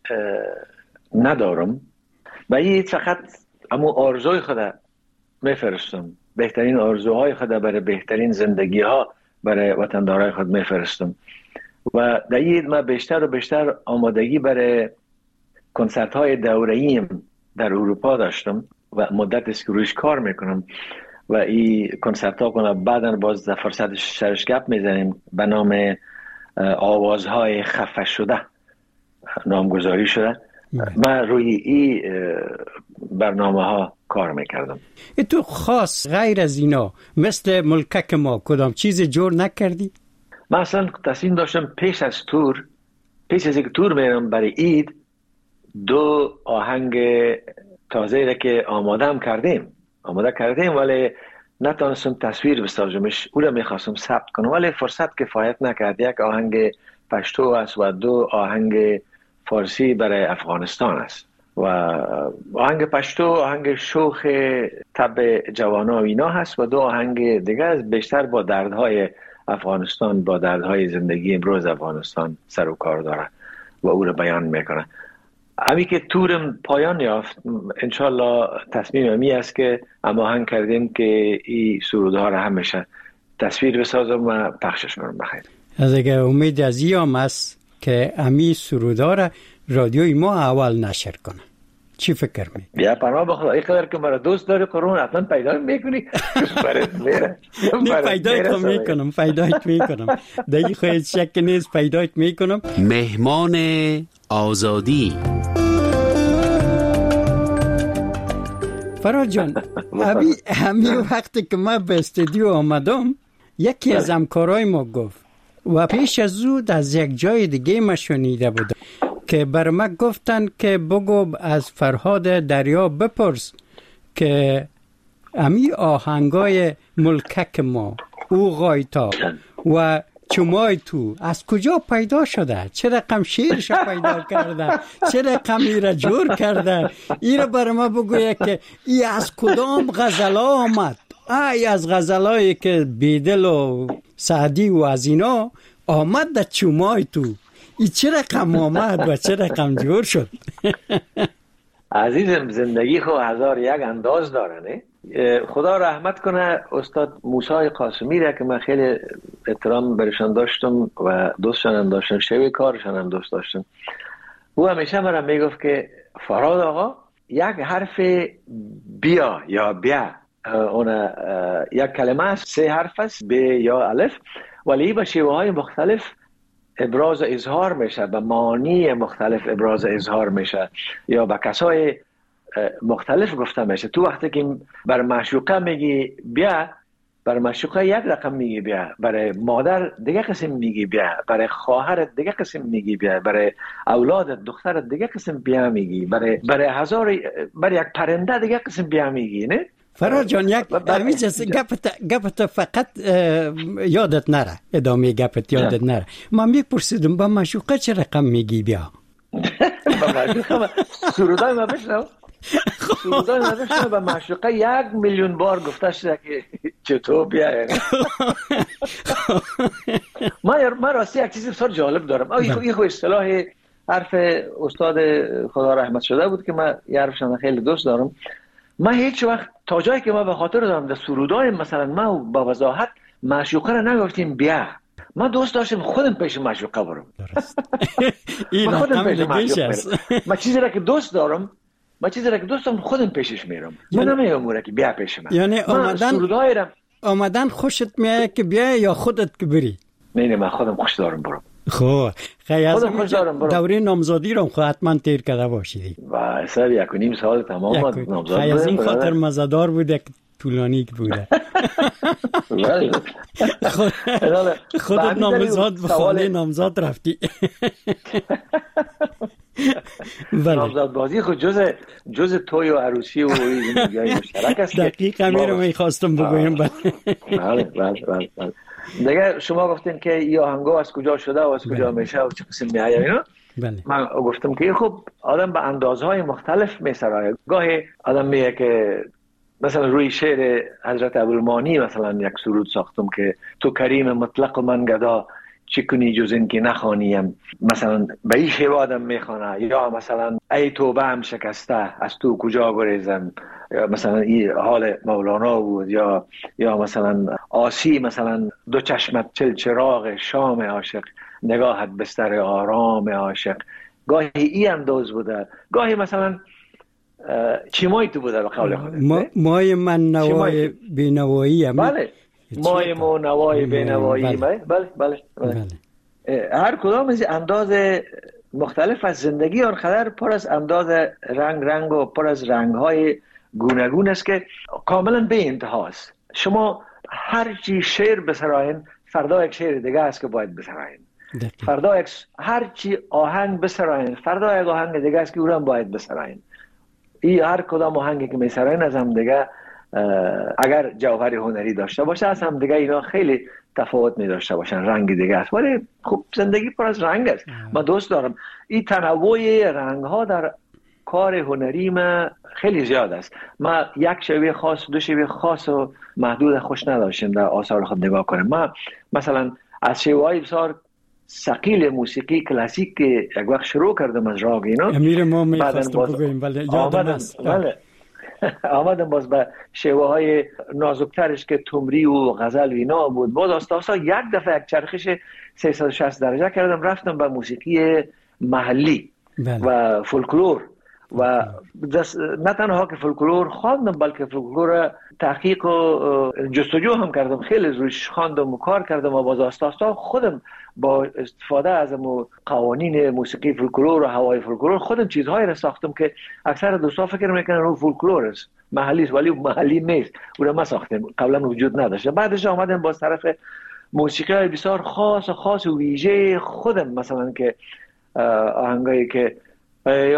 ندارم. به این عید فقط امو آرزوی خود میفرستم، بهترین آرزوهای خود برای بهترین زندگی ها برای وطندارای خود میفرستم. و در این عید ما بیشتر و بیشتر آمادگی برای کنسرت های دوره‌ایم در اروپا داشتم و مدت است که رویش کار میکنم و این کنسرت ها کنم بعداً باز در فرصت سرش گپ میزنیم به نام آوازهای خفه شده نامگذاری شده. من روی این برنامه ها کار میکردم. تو خاص غیر از اینا مثل ملکک ما کدام چیز جور نکردی؟ من اصلا تصمیم داشتم پیش از تور پیش از یک تور میرم برای عید دو آهنگ تازه را که آماده کردیم آماده کردیم ولی نتونستم تصویر بسازمش. او را میخواستم ثبت کنم ولی فرصت کفایت نکرد. یک آهنگ پشتو است و دو آهنگ فارسی برای افغانستان است و آهنگ پشتو آهنگ شوخ طب جوانا و اینا هست و دو آهنگ دیگه است بیشتر با دردهای افغانستان، با دردهای زندگی امروز افغانستان سر و کار داره و او را بیان میکنه. همی که تورم پایان یافت انشالله تصمیم امی است که اما هنگ کردیم که این سرودها را همیشه تصویر بسازم و پخشش کنم. بخیر از اگه امید از ایام است که امی سرودها را رادیوی ما اول نشر کنه. چی فکر می؟ بیا پرما بخدا ای قدر که مرا دوست داری قرون حتما پیدا میکنی. برات میره نه پیدایت میکنم پیدایت میکنم دیگه خواهد شک نیست پیدایت میکنم. مهمان آزادی فراد جان ابی همین وقتی که من به استودیو آمدم یکی از همکارای ما گفت و پیش از او از یک جای دیگه ما شنیده بودم که بر ما گفتن که بگو از فرهاد دریا بپرس که امی آهنگای ملکک ما او غایتا و چمای تو از کجا پیدا شده؟ چه رقم شیرش پیدا کرده؟ چه رقم ایره جور کرده؟ ایره بر ما بگویه که ای از کدام غزل آمد؟ ای از غزلایی که بیدل و سعدی و از اینا آمد در چمای تو. ای چه رقم آمد و چه رقم جور شد؟ عزیزم زندگی خو هزار یک انداز داره نه؟ خدا رحمت کنه استاد موسی قاسمی را که من خیلی احترام برشان داشتم و دوستشان هم داشتم، شوی کارشان هم دوست داشتم. او همیشه مرا میگفت که فراد آقا یک حرف بیا یا بیا اون یک کلمه است، سه حرف است، ب یا الف، ولی به شیوه های مختلف ابراز اظهار میشه، به معانی مختلف ابراز اظهار میشه یا به کسای مختلف گفته میشه. تو وقتی که بر معشوقه میگی بیا، بر معشوقه یک رقم میگی بیا، برای مادر دیگه قسم میگی بیا، برای خواهرت دیگه قسم میگی بیا، برای اولادت دخترت دیگه قسم بیا میگی، برای برای هزار برای یک پرنده دیگه قسم بیا میگی. نه فراد جان یک درمیز گپت گپت فقط یادت نره، ادامه گپت یادت نره. من میپرسیدم با معشوقه چه رقم میگی بیا؟ با معشوقه سرودای ما بشنو سرودای ما بشنو با معشوقه یک میلیون بار گفته شده که چطور بیا. من من راستی یک چیزی بسیار جالب دارم. این خو اصطلاح حرف استاد خدا رحمت شده بود که من یه حرفشان خیلی دوست دارم. من هیچ وقت تا جایی که ما به خاطر دارم در سرودای مثلا ما با وضاحت معشوقه را نگفتیم بیا. من دوست داشتم خودم پیش معشوقه برم. این خودم پیش معشوقه من چیزی را که دوست دارم من چیزی را که دوست دارم خودم پیشش میرم. من نمیگم که بیا پیش من. یعنی آمدن آمدن خوشت میاد که بیا یا خودت که بری؟ نه نه من خودم خوش دارم برم. خب خیلی از دوره نامزادی رو خب حتما تیر کرده باشیدی و سر یک و نیم سال تمام نامزاد خیلی از این خاطر مزدار بوده طولانی بوده. خودت نامزاد به خانه نامزاد رفتی. نامزاد بازی خود جز جز توی و عروسی و زندگی مشترک است. دقیقاً میرم میخواستم بگویم. بله بله بله. دیگه شما گفتین که این آهنگا از کجا شده و از کجا میشه و چه قسم میایه اینا. بله. من گفتم که خب آدم به اندازهای مختلف میسرایه. گاهی آدم میگه که مثلا روی شعر حضرت ابوالمانی مثلا یک سرود ساختم که تو کریم مطلق و من گدا چی کنی جز این که نخوانیم، مثلا به این شیوه آدم میخوانه. یا مثلا ای توبه هم شکسته از تو کجا گریزم، مثلا این حال مولانا بود. یا یا مثلا آسی مثلا دو چشمت چل چراغ شام عاشق، نگاهت بستر آرام عاشق. گاهی این انداز بوده، گاهی مثلا چی مای تو بوده به قول خودت. ما مای من نوای بینوایی هم. بله مای ما نوای بینوایی. بله بله بله, بله. هر کدام از انداز مختلف از زندگی آن خدر پر از انداز رنگ رنگ و پر از رنگ های گوناگون است که کاملا به انتهاست. شما هر چی شعر بسراین فردا یک شعر دیگه است که باید بسراین. فردا یک هر چی آهنگ بسراین فردا یک آهنگ دیگه است که او را باید بسراین. این هر کدام آهنگی که میسراین از هم دیگه اگر جوهر هنری داشته باشه از هم دیگه اینا خیلی تفاوت می داشته باشن، رنگ دیگه است. ولی خب زندگی پر از رنگ است. من دوست دارم این تنوع رنگ ها در کار هنری ما خیلی زیاد است. ما یک شیوه خاص دو شیوه خاص و محدود خوش نداشتیم در آثار خود نگاه کنیم. ما مثلا از شیوه های بسیار ثقیل موسیقی کلاسیک که یک وقت شروع کردم از راگ اینا امیر ما می‌خواستم بگویم ولی یادم است. بله آمدم باز به شیوه های نازکترش که تمری و غزل و اینا بود. باز آستا یک دفعه یک چرخش سیصد و شصت درجه کردم، رفتم به موسیقی محلی بله. و فولکلور و نه تنها که فولکلور خواندم بلکه فولکلور تحقیق و جستجو هم کردم، خیلی روش خواندم و کار کردم و باز آستا خودم با استفاده از قوانین موسیقی فولکلور و هوای فولکلور خودم چیزهایی را ساختم که اکثر دوستا فکر میکنن رو فولکلور است، محلی است، ولی محلی نیست. او را ما ساختیم، قبلا وجود نداشته. بعدش آمدم باز طرف موسیقی های بسیار خاص و خاص و ویژه خودم، مثلا که آهنگایی که ای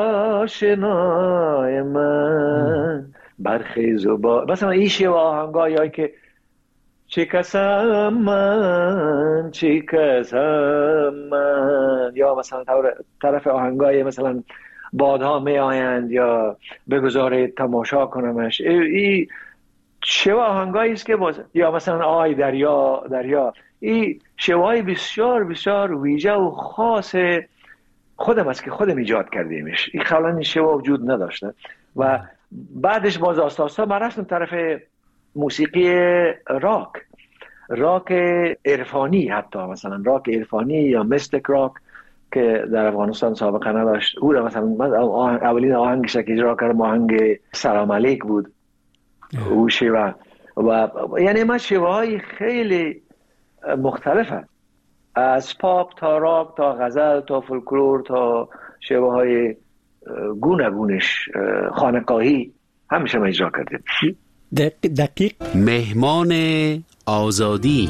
آشنای من برخیز و با مثلا این شیوه آهنگایی که چه کسم من چه کسم من، یا مثلا طرف آهنگای مثلا بادها می آیند یا بگذارید تماشا کنمش، این شیوه آهنگایی است که باز، یا مثلا آی دریا دریا، این شیوه بسیار بسیار ویژه و خاص خودم است که خودم ایجاد کردیمش. این قبلا این شیوه وجود نداشته. و بعدش باز آستا آستا من رفتم طرف موسیقی راک، راک عرفانی، حتی مثلا راک عرفانی یا میستیک راک که در افغانستان سابقه نداشت. او را مثلا من اولین آهنگش که اجرا کردم آهنگ سلام علیک بود. او شیوه و یعنی ما شیوه های خیلی مختلفه، از پاپ تا راک تا غزل تا فولکلور تا شیوه های گوناگونش خانقاهی همیشه ما اجرا کردیم. دقیق. مهمان آزادی.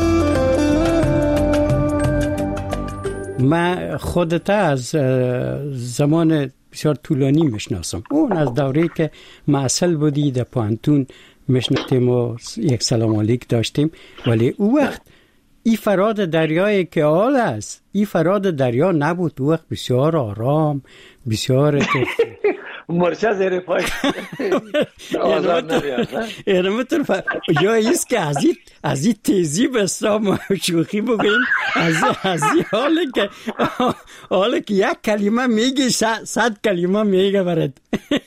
من خودت از زمان بسیار طولانی میشناسم، اون از دوره که معسل بودی در پانتون میشناختیم و یک سلام علیک داشتیم. ولی او وقت ای فراد دریایی که آل است، ای فراد دریا نبود. او وقت بسیار آرام، بسیار مرچه زیر پای آزاد نمیاد. اینم تو یا ایست که از این از این تیزی بستم شوخی بگیم، از از حالی که حالی که یک کلمه میگی صد کلمه میگه برد.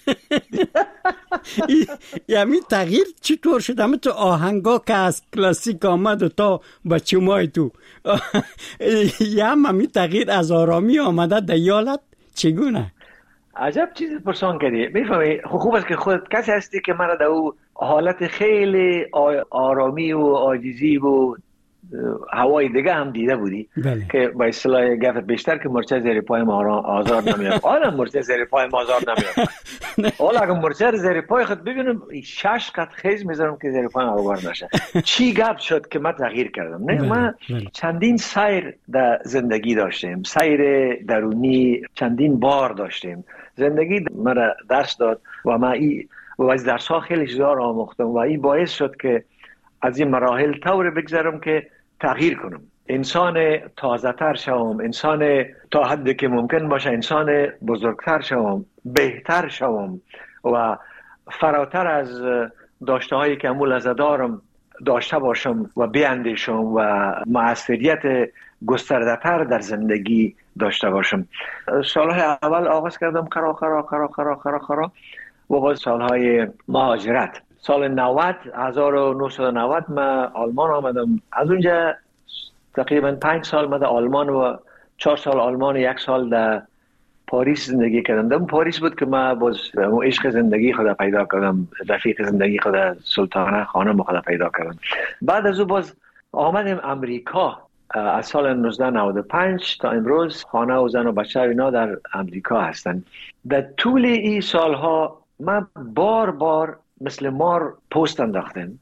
یعنی تغییر چطور شد؟ همه تو آهنگا که از کلاسیک آمد و تا بچه مای تو یه همه تغییر از آرامی آمده در یالت چگونه؟ عجب چیزی پرسان کردی. میفهمی خوب است که خودت کسی هستی که مرا در او حالت خیلی آرامی و عاجزی و هوای دیگه هم دیده بودی بله. که با اصطلاح گفت بیشتر که مرچه زیر پای ما را آزار نمیاد. حالا مرچه زیر پای ما آزار نمیاد. حالا اگه مرچه زیر پای خود ببینم شش قط خیز میذارم که زیر پای آوار نشه. چی گپ شد که من تغییر کردم؟ نه من چندین سیر در زندگی داشتیم، سیر درونی چندین بار داشتیم. زندگی مرا درس داد و من ای و از درس ها خیلی چیزا را آموختم و این باعث شد که از این مراحل طور بگذرم که تغییر کنم، انسان تازه تر شوم، انسان تا حدی که ممکن باشه انسان بزرگتر شوم، بهتر شوم و فراتر از داشته هایی که امول از دارم داشته باشم و بیاندیشم و موثریت گسترده تر در زندگی داشته باشم. سالهای اول آغاز کردم خرا خرا خرا خرا خرا خرا و بعد سالهای مهاجرت. سال نود هزار و نهصد و نود من آلمان آمدم. از اونجا تقریبا پنج سال من در آلمان و چهار سال آلمان و یک سال در پاریس زندگی کردم. در پاریس بود که من باز عشق زندگی خود پیدا کردم، رفیق زندگی خود سلطانه خانم خود پیدا کردم. بعد از او باز آمدم امریکا. از سال نوزده نود و پنج تا امروز خانه و زن و بچه اینا در امریکا هستن. در طول این سالها من بار بار مثل مار پست انداختم.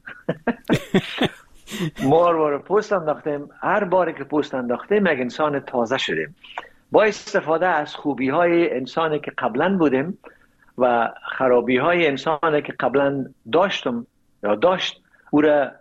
مار بار پست انداختم. هر باری که پست انداختم یک انسان تازه شدیم با استفاده از خوبی های انسانی که قبلا بودیم و خرابی های انسانی که قبلا داشتم یا داشت. او را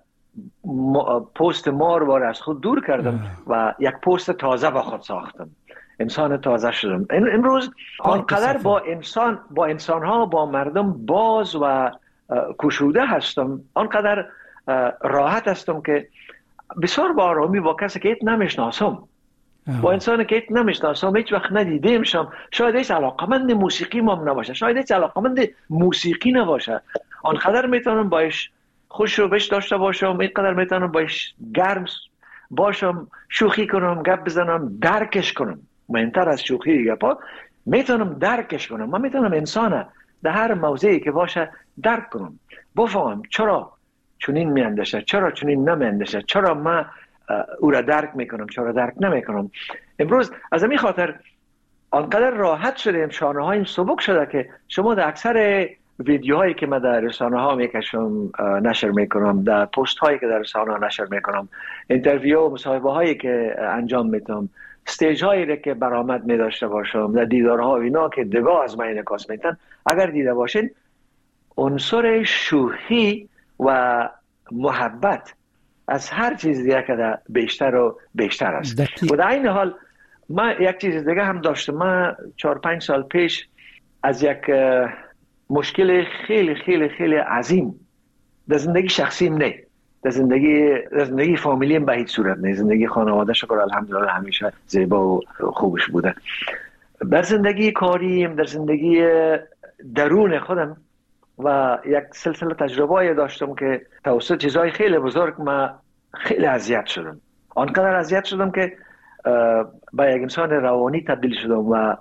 پست مار بار از خود دور کردم و یک پست تازه با خود ساختم. انسان تازه شدم. امروز آنقدر با انسان با انسان ها با مردم باز و کشوده هستم، آنقدر راحت هستم که بسیار با آرامی با کسی که ایت نمیشناسم، با انسانی که ایت نمیشناسم، هیچ وقت ندیدیمشم، شاید هیچ علاقمند موسیقی مام نباشه، شاید هیچ علاقمند موسیقی نباشه، آنقدر میتونم باش خوش رو بش داشته باشم، اینقدر میتونم باش گرم باشم، شوخی کنم، گپ بزنم، درکش کنم. مهمتر از شوخی گپا میتونم درکش کنم. من میتونم انسانه در هر موضعی که باشه درک کنم، بفهم چرا چنین میاندیشه، چرا چنین نمیاندیشه، چرا من او را درک میکنم، چرا درک نمیکنم. امروز از همین خاطر آنقدر راحت شدیم، شانه هایم سبک شده که شما در اکثر ویدیوهایی که من در رسانه ها میکشم نشر میکنم، در پست هایی که در رسانه ها نشر میکنم، اینترویو و مصاحبه هایی که انجام میدم، استیج هایی که برآمد می داشته باشم، در دیدارها اینا که دگاه از من انعکاس میتن، اگر دیده باشین عنصر شوخی و محبت از هر چیز دیگه که بیشتر و بیشتر است. و در این حال من یک چیز دیگه هم داشتم. من چهار پنج سال پیش از یک مشکل خیلی خیلی خیلی عظیم در زندگی شخصیم نه، در زندگی در زندگی فامیلیم به هیچ صورت نه، زندگی خانواده شکر الحمدلله همیشه زیبا و خوبش بوده. در زندگی کاریم، در زندگی درون خودم و یک سلسله تجربه‌ای داشتم که توسط چیزهای خیلی بزرگ من خیلی اذیت شدم. آنقدر اذیت شدم که به یک انسان روانی تبدیل شدم و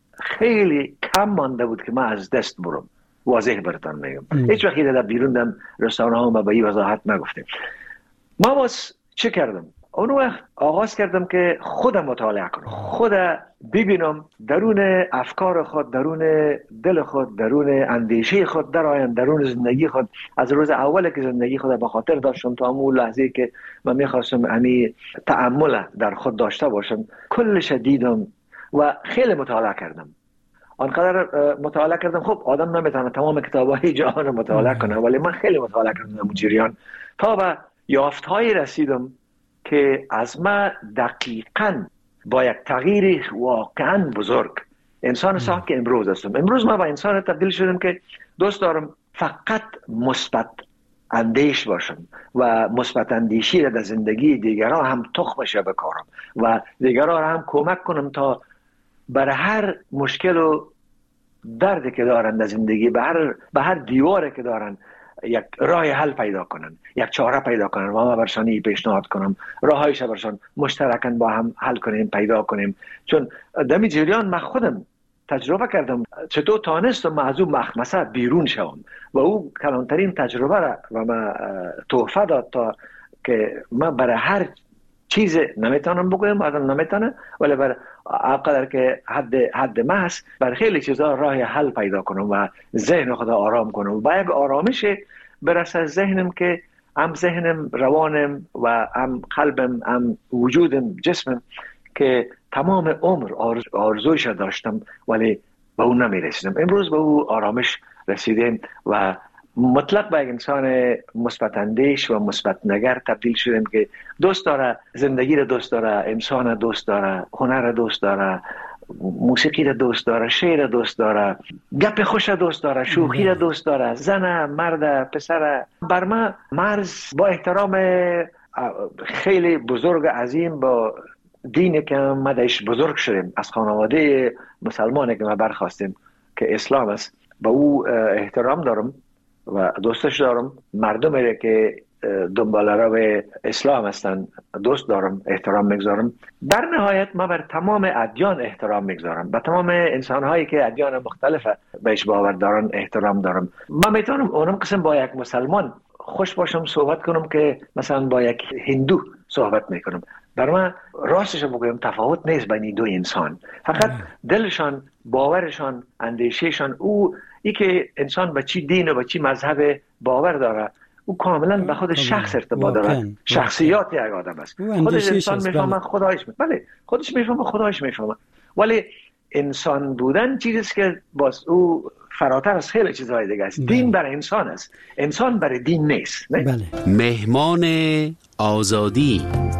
خیلی کم مانده بود که من از دست برم. واضح براتون میگم، هیچ وقتی در بیرون دم رستوران ها به این وضاحت نگفتم. ما باز چه کردم؟ اون وقت آغاز کردم که خودم مطالعه کنم، خودم ببینم درون افکار خود، درون دل خود، درون اندیشه خود در آیم، درون زندگی خود. از روز اولی که زندگی خود به خاطر داشتم تا اون لحظه که من میخواستم امی تأمل در خود داشته باشم، کلش دیدم و خیلی مطالعه کردم. آنقدر مطالعه کردم. خب آدم نمیتونه تمام کتاب‌های جهان مطالعه کنه، ولی من خیلی مطالعه کردم در جریان تا به یافت‌هایی رسیدم که از من دقیقاً با یک تغییر واقعاً بزرگ انسان ساخت که امروز هستم. امروز من با انسان تبدیل شدم که دوست دارم فقط مثبت اندیش باشم و مثبت اندیشی را در زندگی دیگران هم تخمش بکارم و دیگران هم کمک کنم تا برای هر مشکل و دردی که دارن در زندگی، به هر به هر دیواری که دارن یک راه حل پیدا کنن، یک چاره پیدا کنن و ما برشان پیشنهاد کنم راهایش برشان مشترکاً با هم حل کنیم، پیدا کنیم. چون دمی جریان من خودم تجربه کردم چطور تانستم از اون مخمسه بیرون شوم و او کلانترین تجربه را و من تحفه داد تا که من برای هر چیز نمیتونم بگویم، آدم نمیتونه، ولی بر اقدر که حد حد محض بر خیلی چیزا راه حل پیدا کنم و ذهن خدا آرام کنم و با یک آرامش برسه ذهنم که هم ذهنم، روانم و هم قلبم، هم وجودم، جسمم که تمام عمر آرزویش داشتم ولی به اون نمیرسیدم، امروز به اون آرامش رسیدیم و مطلق به انسان مثبت اندیش و مثبت نگر تبدیل شدیم که دوست داره زندگی را، دوست داره انسان را، دوست داره هنر را، دوست داره موسیقی را، دوست داره شعر را، دوست داره گپ خوش را، دوست داره شوخی را، دوست داره زن، مرد، پسر. بر من مرز با احترام خیلی بزرگ عظیم با دینی که ما درش بزرگ شدیم، از خانواده مسلمانی که ما برخواستیم که اسلام است، با او احترام دارم و دوستش دارم. مردمی که دنبال رو اسلام هستن دوست دارم، احترام میگذارم. در نهایت ما بر تمام ادیان احترام میگذارم، به تمام انسان هایی که ادیان مختلف بهش باور دارن احترام دارم. من میتونم اونم قسم با یک مسلمان خوش باشم صحبت کنم که مثلا با یک هندو صحبت میکنم. بر من راستش بگویم تفاوت نیست بین دو انسان، فقط دلشان، باورشان، اندیشهشان، او ای که انسان به چی دین و به چی مذهب باور داره او کاملا به خود شخص ارتباط داره. شخصیات یک آدم است. خودش انسان میفهمه، خدایش میفهمه. بله خودش میفهمه، خدایش میفهمه. ولی انسان بودن چیزی که باز او فراتر از خیلی چیزهای دیگه است. دین برای انسان است، انسان برای دین نیست. بله. مهمان آزادی.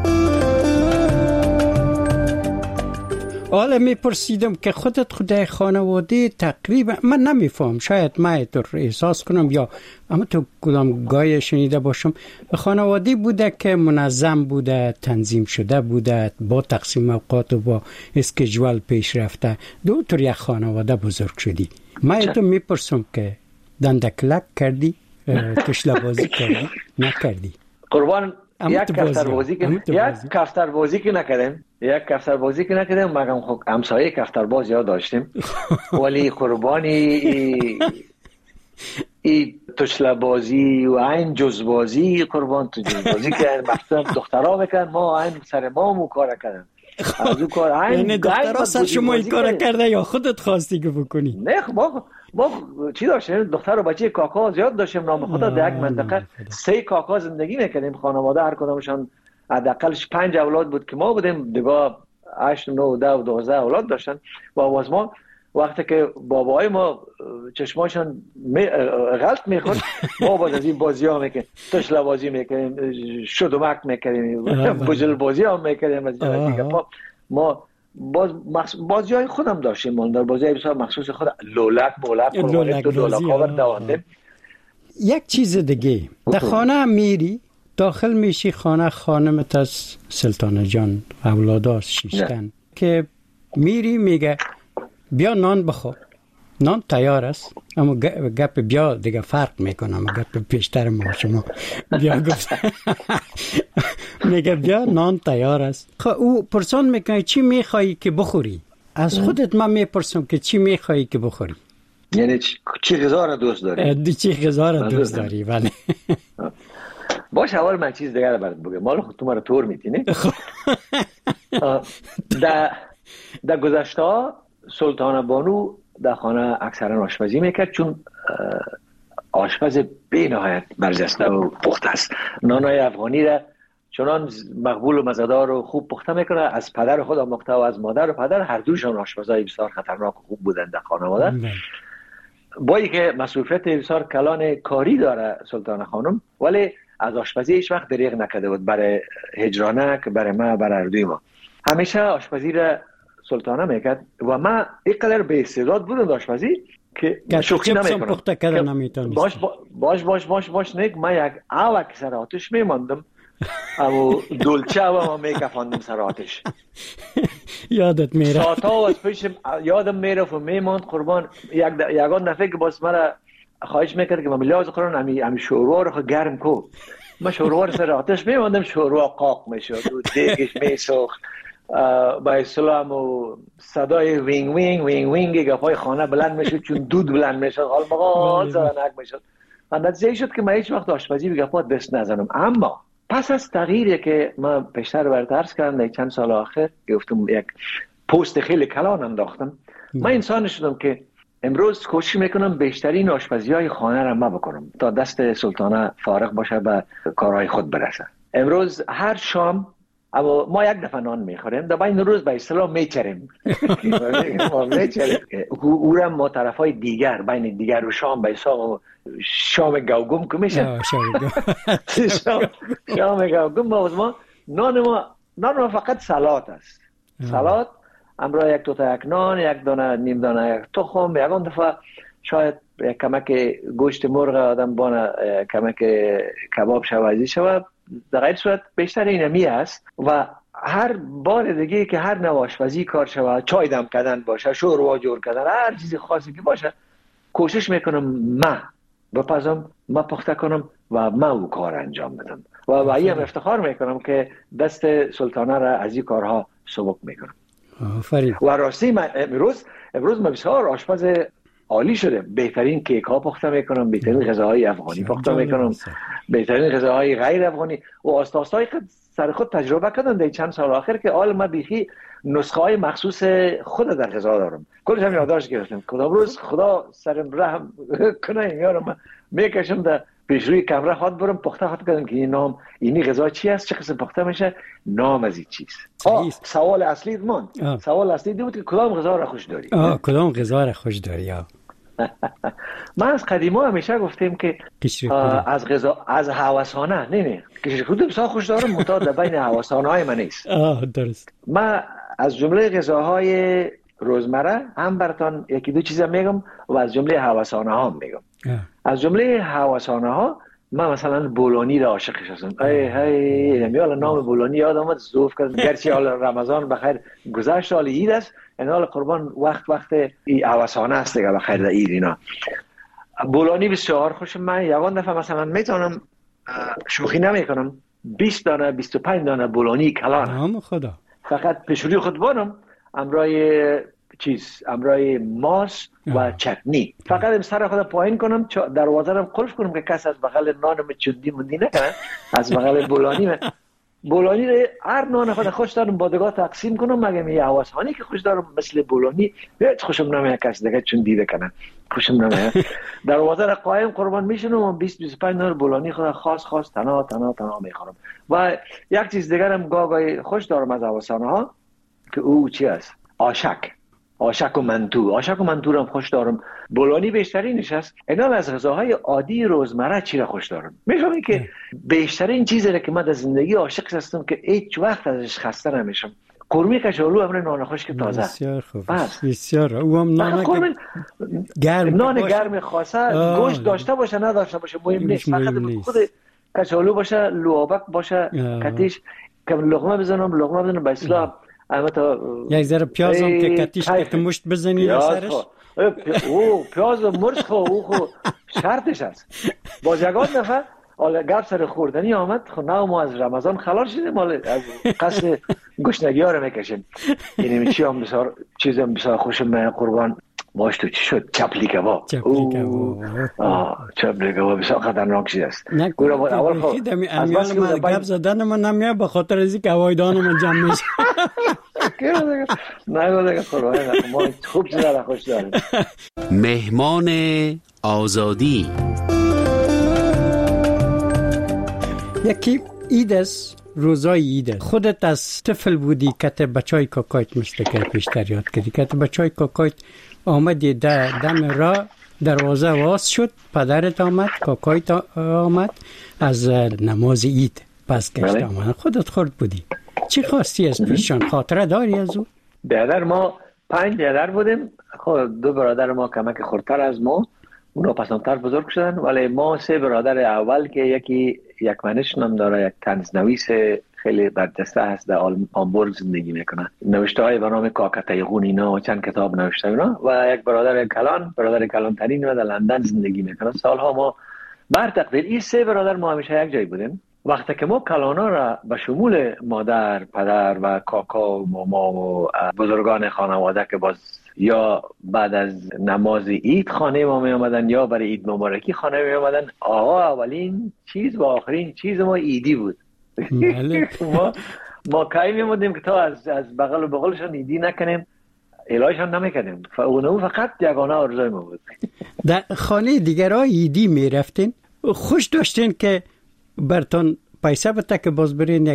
حالا میپرسیدم که خودت خودای خانواده تقریبا من نمیفهم، شاید من تو احساس کنم یا اما تو کدام گای شنیده باشم، خانواده بوده که منظم بوده، تنظیم شده بوده، با تقسیم اوقات و با اسکیجول پیش رفته. دو طور یک خانواده بزرگ شدی. من تو میپرسم که دندکلک کردی، تشله بازی کردی، نکردی؟ قربان یک کفتر بازی که یک کفتر بازی که نکردیم، یک کفتر بازی که نکردیم، مگم خب همسایه کفتر باز یاد داشتیم، ولی قربانی ای, ای تشله بازی و این جز بازی، قربان تو جز بازی که مثلا دخترها میکنن، ما این سر ما مو کار کردن. از اون کار یعنی دخترها سر شما این کار کرده یا خودت خواستی که بکنی؟ نه ما ما چی داشتیم، دختر و بچه کاکا زیاد داشتیم، نام خدا در یک منطقه سه کاکا زندگی میکردیم، خانواده هر کدامشان حداقلش پنج اولاد بود که ما بودیم، دیگه هشت نه ده و دوازده اولاد داشتن. و آواز ما وقتی که بابای ما چشماشان می غلط میخورد، ما باز از این بازی ها میکنیم، تشله بازی میکنیم، شدومک میکنیم، بجل بازی ها میکنیم. از دیگه ما ما باز مخص... بازی های خودم داشتیم، من در بازی های بسیار مخصوص خود لولک بولک لولک دو دولک ها دوانده. یک چیز دیگه در خانه میری داخل میشی، خانه خانمت از سلطانه جان اولاداست شیشتن که میری میگه بیا نان بخور، نان تیار است، اما گپ بیا دیگه فرق میکنه، اما گپ پیشتر ما شما بیا گفت میگه بیا نان تیار است. خب او پرسان میکنه چی میخوایی که بخوری؟ از خودت من میپرسم که چی میخوایی که بخوری؟ یعنی چی غذا را دوست داری؟ چی غذا را دوست داری؟ بله. باش اول من چیز دیگه را برات بگم، مال خود تو مرا طور میتینی. در در گذشته سلطانه بانو در خانه اکثرا آشپزی میکرد، چون آشپز بی نهایت برجسته و پخته است. نانای افغانی را چنان مقبول و مزه‌دار و خوب پخته میکنه، از پدر خود آموخته و از مادر و پدر هر دوشان آشپزای بسیار خطرناک و خوب بودند در خانواده. با اینکه مسئولیت بسیار کلان کاری داره سلطانه خانم، ولی از آشپزی هیچ وقت دریغ نکرده بود، برای هجرانک، برای ما، برای اردوی ما همیشه آشپزی را سلطانه میکرد. و من اینقدر به استعداد بودم آشپزی که شوخی نمیکنم. باش باش باش باش باش نیک من یک آوک سر آتش میماندم، اما دولچه و ما میکفاندم سر آتش. یادت میره ساعتا از پیش یادم میره و میماند قربان. یک یگان دفعه که باز مرا خواهش میکرد که من بلیاز قرآن همی همی شوروا رو گرم کو، من شوروا رو سر آتش میماندم، شوروا قاق میشد و دیگش میسوخت با اسلام و صدای وینگ وینگ وینگ وینگ گپای خانه بلند میشد، چون دود بلند میشد، حال مقال زرنک میشد. و نتیجه شد که من هیچ وقت آشپزی به گپا دست نزنم. اما پس از تغییری که ما پیشتر برات عرض کردم در چند سال آخر گفتم یک پست خیلی کلان انداختم، من انسان شدم که امروز کوشش میکنم بیشترین آشپزی‌های خانه را ما بکنم تا دست سلطانه فارغ باشه به کارهای خود برسه. امروز هر شام اما ما یک دفعه نان میخوریم، در بین روز به اصطلاح میچریم. ما میچریم. او را ما طرفای دیگر بین دیگر و شام به حساب شام گوگم که میشه. شام شام گوگم ما ما نان ما نان ما فقط سالاد است. سالاد امروز یک دوتا یک نان، یک دانه نیم دانه یک تخم، یکان دفعه شاید یک کمک گوشت مرغ آدم بانه کمک کباب شوازی شود. در غیر صورت بیشتر اینمی است و هر بار دیگه که هر نوع آشپزی کار شود، چای دم کردن باشه، شوروا جور کردن، هر چیزی خاصی که باشه کوشش میکنم ما بپزم، ما پخته کنم و ما او کار انجام بدم و و ایم افتخار میکنم که دست سلطانه را از این کارها سبک میکنم. آفرین. و راستی من امروز امروز من بسیار آشپز عالی شده، بهترین کیک ها پخته میکنم، بهترین غذاهای افغانی پخته میکنم، بهترین غذاهای غیر افغانی و آستاستای خود سر خود تجربه کردم در چند سال آخر که آل ما بیخی نسخه های مخصوص خود در غذا دارم. کلش هم یادداشت گرفتم. کدام روز خدا سرم رحم کنه یارم میکشم در پیش روی کمره خود برم پخته خود کردم که این نام اینی غذا چی است، چه قسم پخته میشه، نام از این چیز. آه سوال اصلی من سوال اصلی بود که کدام غذا را خوش داری؟ آه کدام غذا را خوش داری؟ آه ما از قدیما همیشه گفتیم که از غذا از هوسانه نه نه کشری کدوم بسیار خوش دارم متعدد بین هوسانه های من نیست. آه درست. ما از جمله غذاهای روزمره هم براتون یکی دو چیزا میگم و از جمله هوسانه ها میگم. از جمله هوسانه ها من مثلا بولونی را عاشقش هستم. ای هی میال نام بولونی یاد آمد زوف کردم گرچه حال رمضان بخیر گذشت، حال عید است، این حال قربان وقت وقت ای هوسانه است دیگه بخیر در عید اینا. بولونی بسیار خوشم، من یگان دفعه مثلا میتونم شوخی نمیکنم بیست دانه بیست و پنج دانه بولونی کلان نام خدا فقط پیشوری خود بانم امرای چیز امرای ماس و چتنی فقط سر خود پایین کنم دروازه رو قلف کنم که کس از بغل نانم چندی مندی نکنه، از بغل بولانی من بولانی رو هر نان خود خوش دارم بادگاه تقسیم کنم، مگه می حواسانی که خوش دارم مثل بولانی هیچ خوشم نمیاد کس دیگه چندی بکنه، خوشم نمیاد. دروازه رو قایم قربان میشونم و بیست بیست و پنج نان بولانی خود خاص خاص تنها تنها تنها میخورم. و یک چیز دیگر هم گاگای خوش دارم از حواسانه ها که او چی است؟ آشک. آشک و منتو، آشک و منتو رو هم خوش دارم. بولانی بیشترینش است. اینا از غذاهای عادی روزمره چی را خوش دارم؟ میفهمی که بیشترین چیزی که من در زندگی عاشق هستم که هیچ وقت ازش خسته نمیشم. قرمه کچالو امر نان خشک تازه. بسیار خوب. بسیار. او هم نان گرم نان گرم خاصه گوشت داشته باشه نداشته باشه مهم نیست، فقط خود کچالو باشه، لوابک باشه، کتیش که لقمه بزنم لقمه بزنم به اصطلاح اما تا یک ذره پیاز هم که کتیش که مشت بزنی رو سرش او پیاز مرچ خو او خو شرطش است. باز یگان دفعه حالا گپ سر خوردنی آمد، خب نه ما از رمضان خلاص شدیم، حالا از قصد گشنگی ها رو میکشیم. یعنی چی هم بسیار چیز هم بسیار خوشم من قربان باش تو چی شد؟ چپلی کباب. چپلی کباب. آه چپلی کباب بسیار خطرناک چیز است. گورا اول خود از بس که گپ زدن من نمیاد به خاطر از اینکه هوایدان من جمع میشه. نه دیگه قربان ما خوب چیزا را خوش داریم. مهمان آزادی. یکی عید است، روزای عید. خودت از طفل بودی که بچای کاکایت مثل که پیشتر یاد کردی که بچای کاکایت آمدی در دم را دروازه واز شد، پدرت آمد، کاکایت آمد از نماز عید پس گشت آمد، خودت خورد بودی، چی خواستی از پیشان؟ خاطره داری از او؟ برادر ما پنج برادر بودیم، خب دو برادر ما کمک خردتر از ما، اونا پسندتر بزرگ شدن، ولی ما سه برادر اول که یکی یک منش نام داره، یک طنزنویس خیلی برجسته هست در آمبورگ زندگی میکنه، نوشته های به نام کاکتایغون اینا و چند کتاب نوشته اینا، و یک برادر کلان برادر کلان ترین و در لندن زندگی میکنه. سالها ما بر تقدیر این سه برادر ما همیشه یک جای بودیم. وقتی که ما کلانا را به شمول مادر، پدر و کاکا و ماما و بزرگان خانواده که باز یا بعد از نماز عید خانه ما می آمدن یا برای عید مبارکی خانه می آمدن، آقا اولین چیز و آخرین چیز ما عیدی بود. ما ما کاری میمودیم که تا از از بغل و بغلشان ایدی نکنیم، الهیشان نمیکنیم. اونو فقط یگانه آرزوی ما بود. در خانه دیگرها ایدی میرفتین، خوش داشتین که برتون پیسه بده که باز برین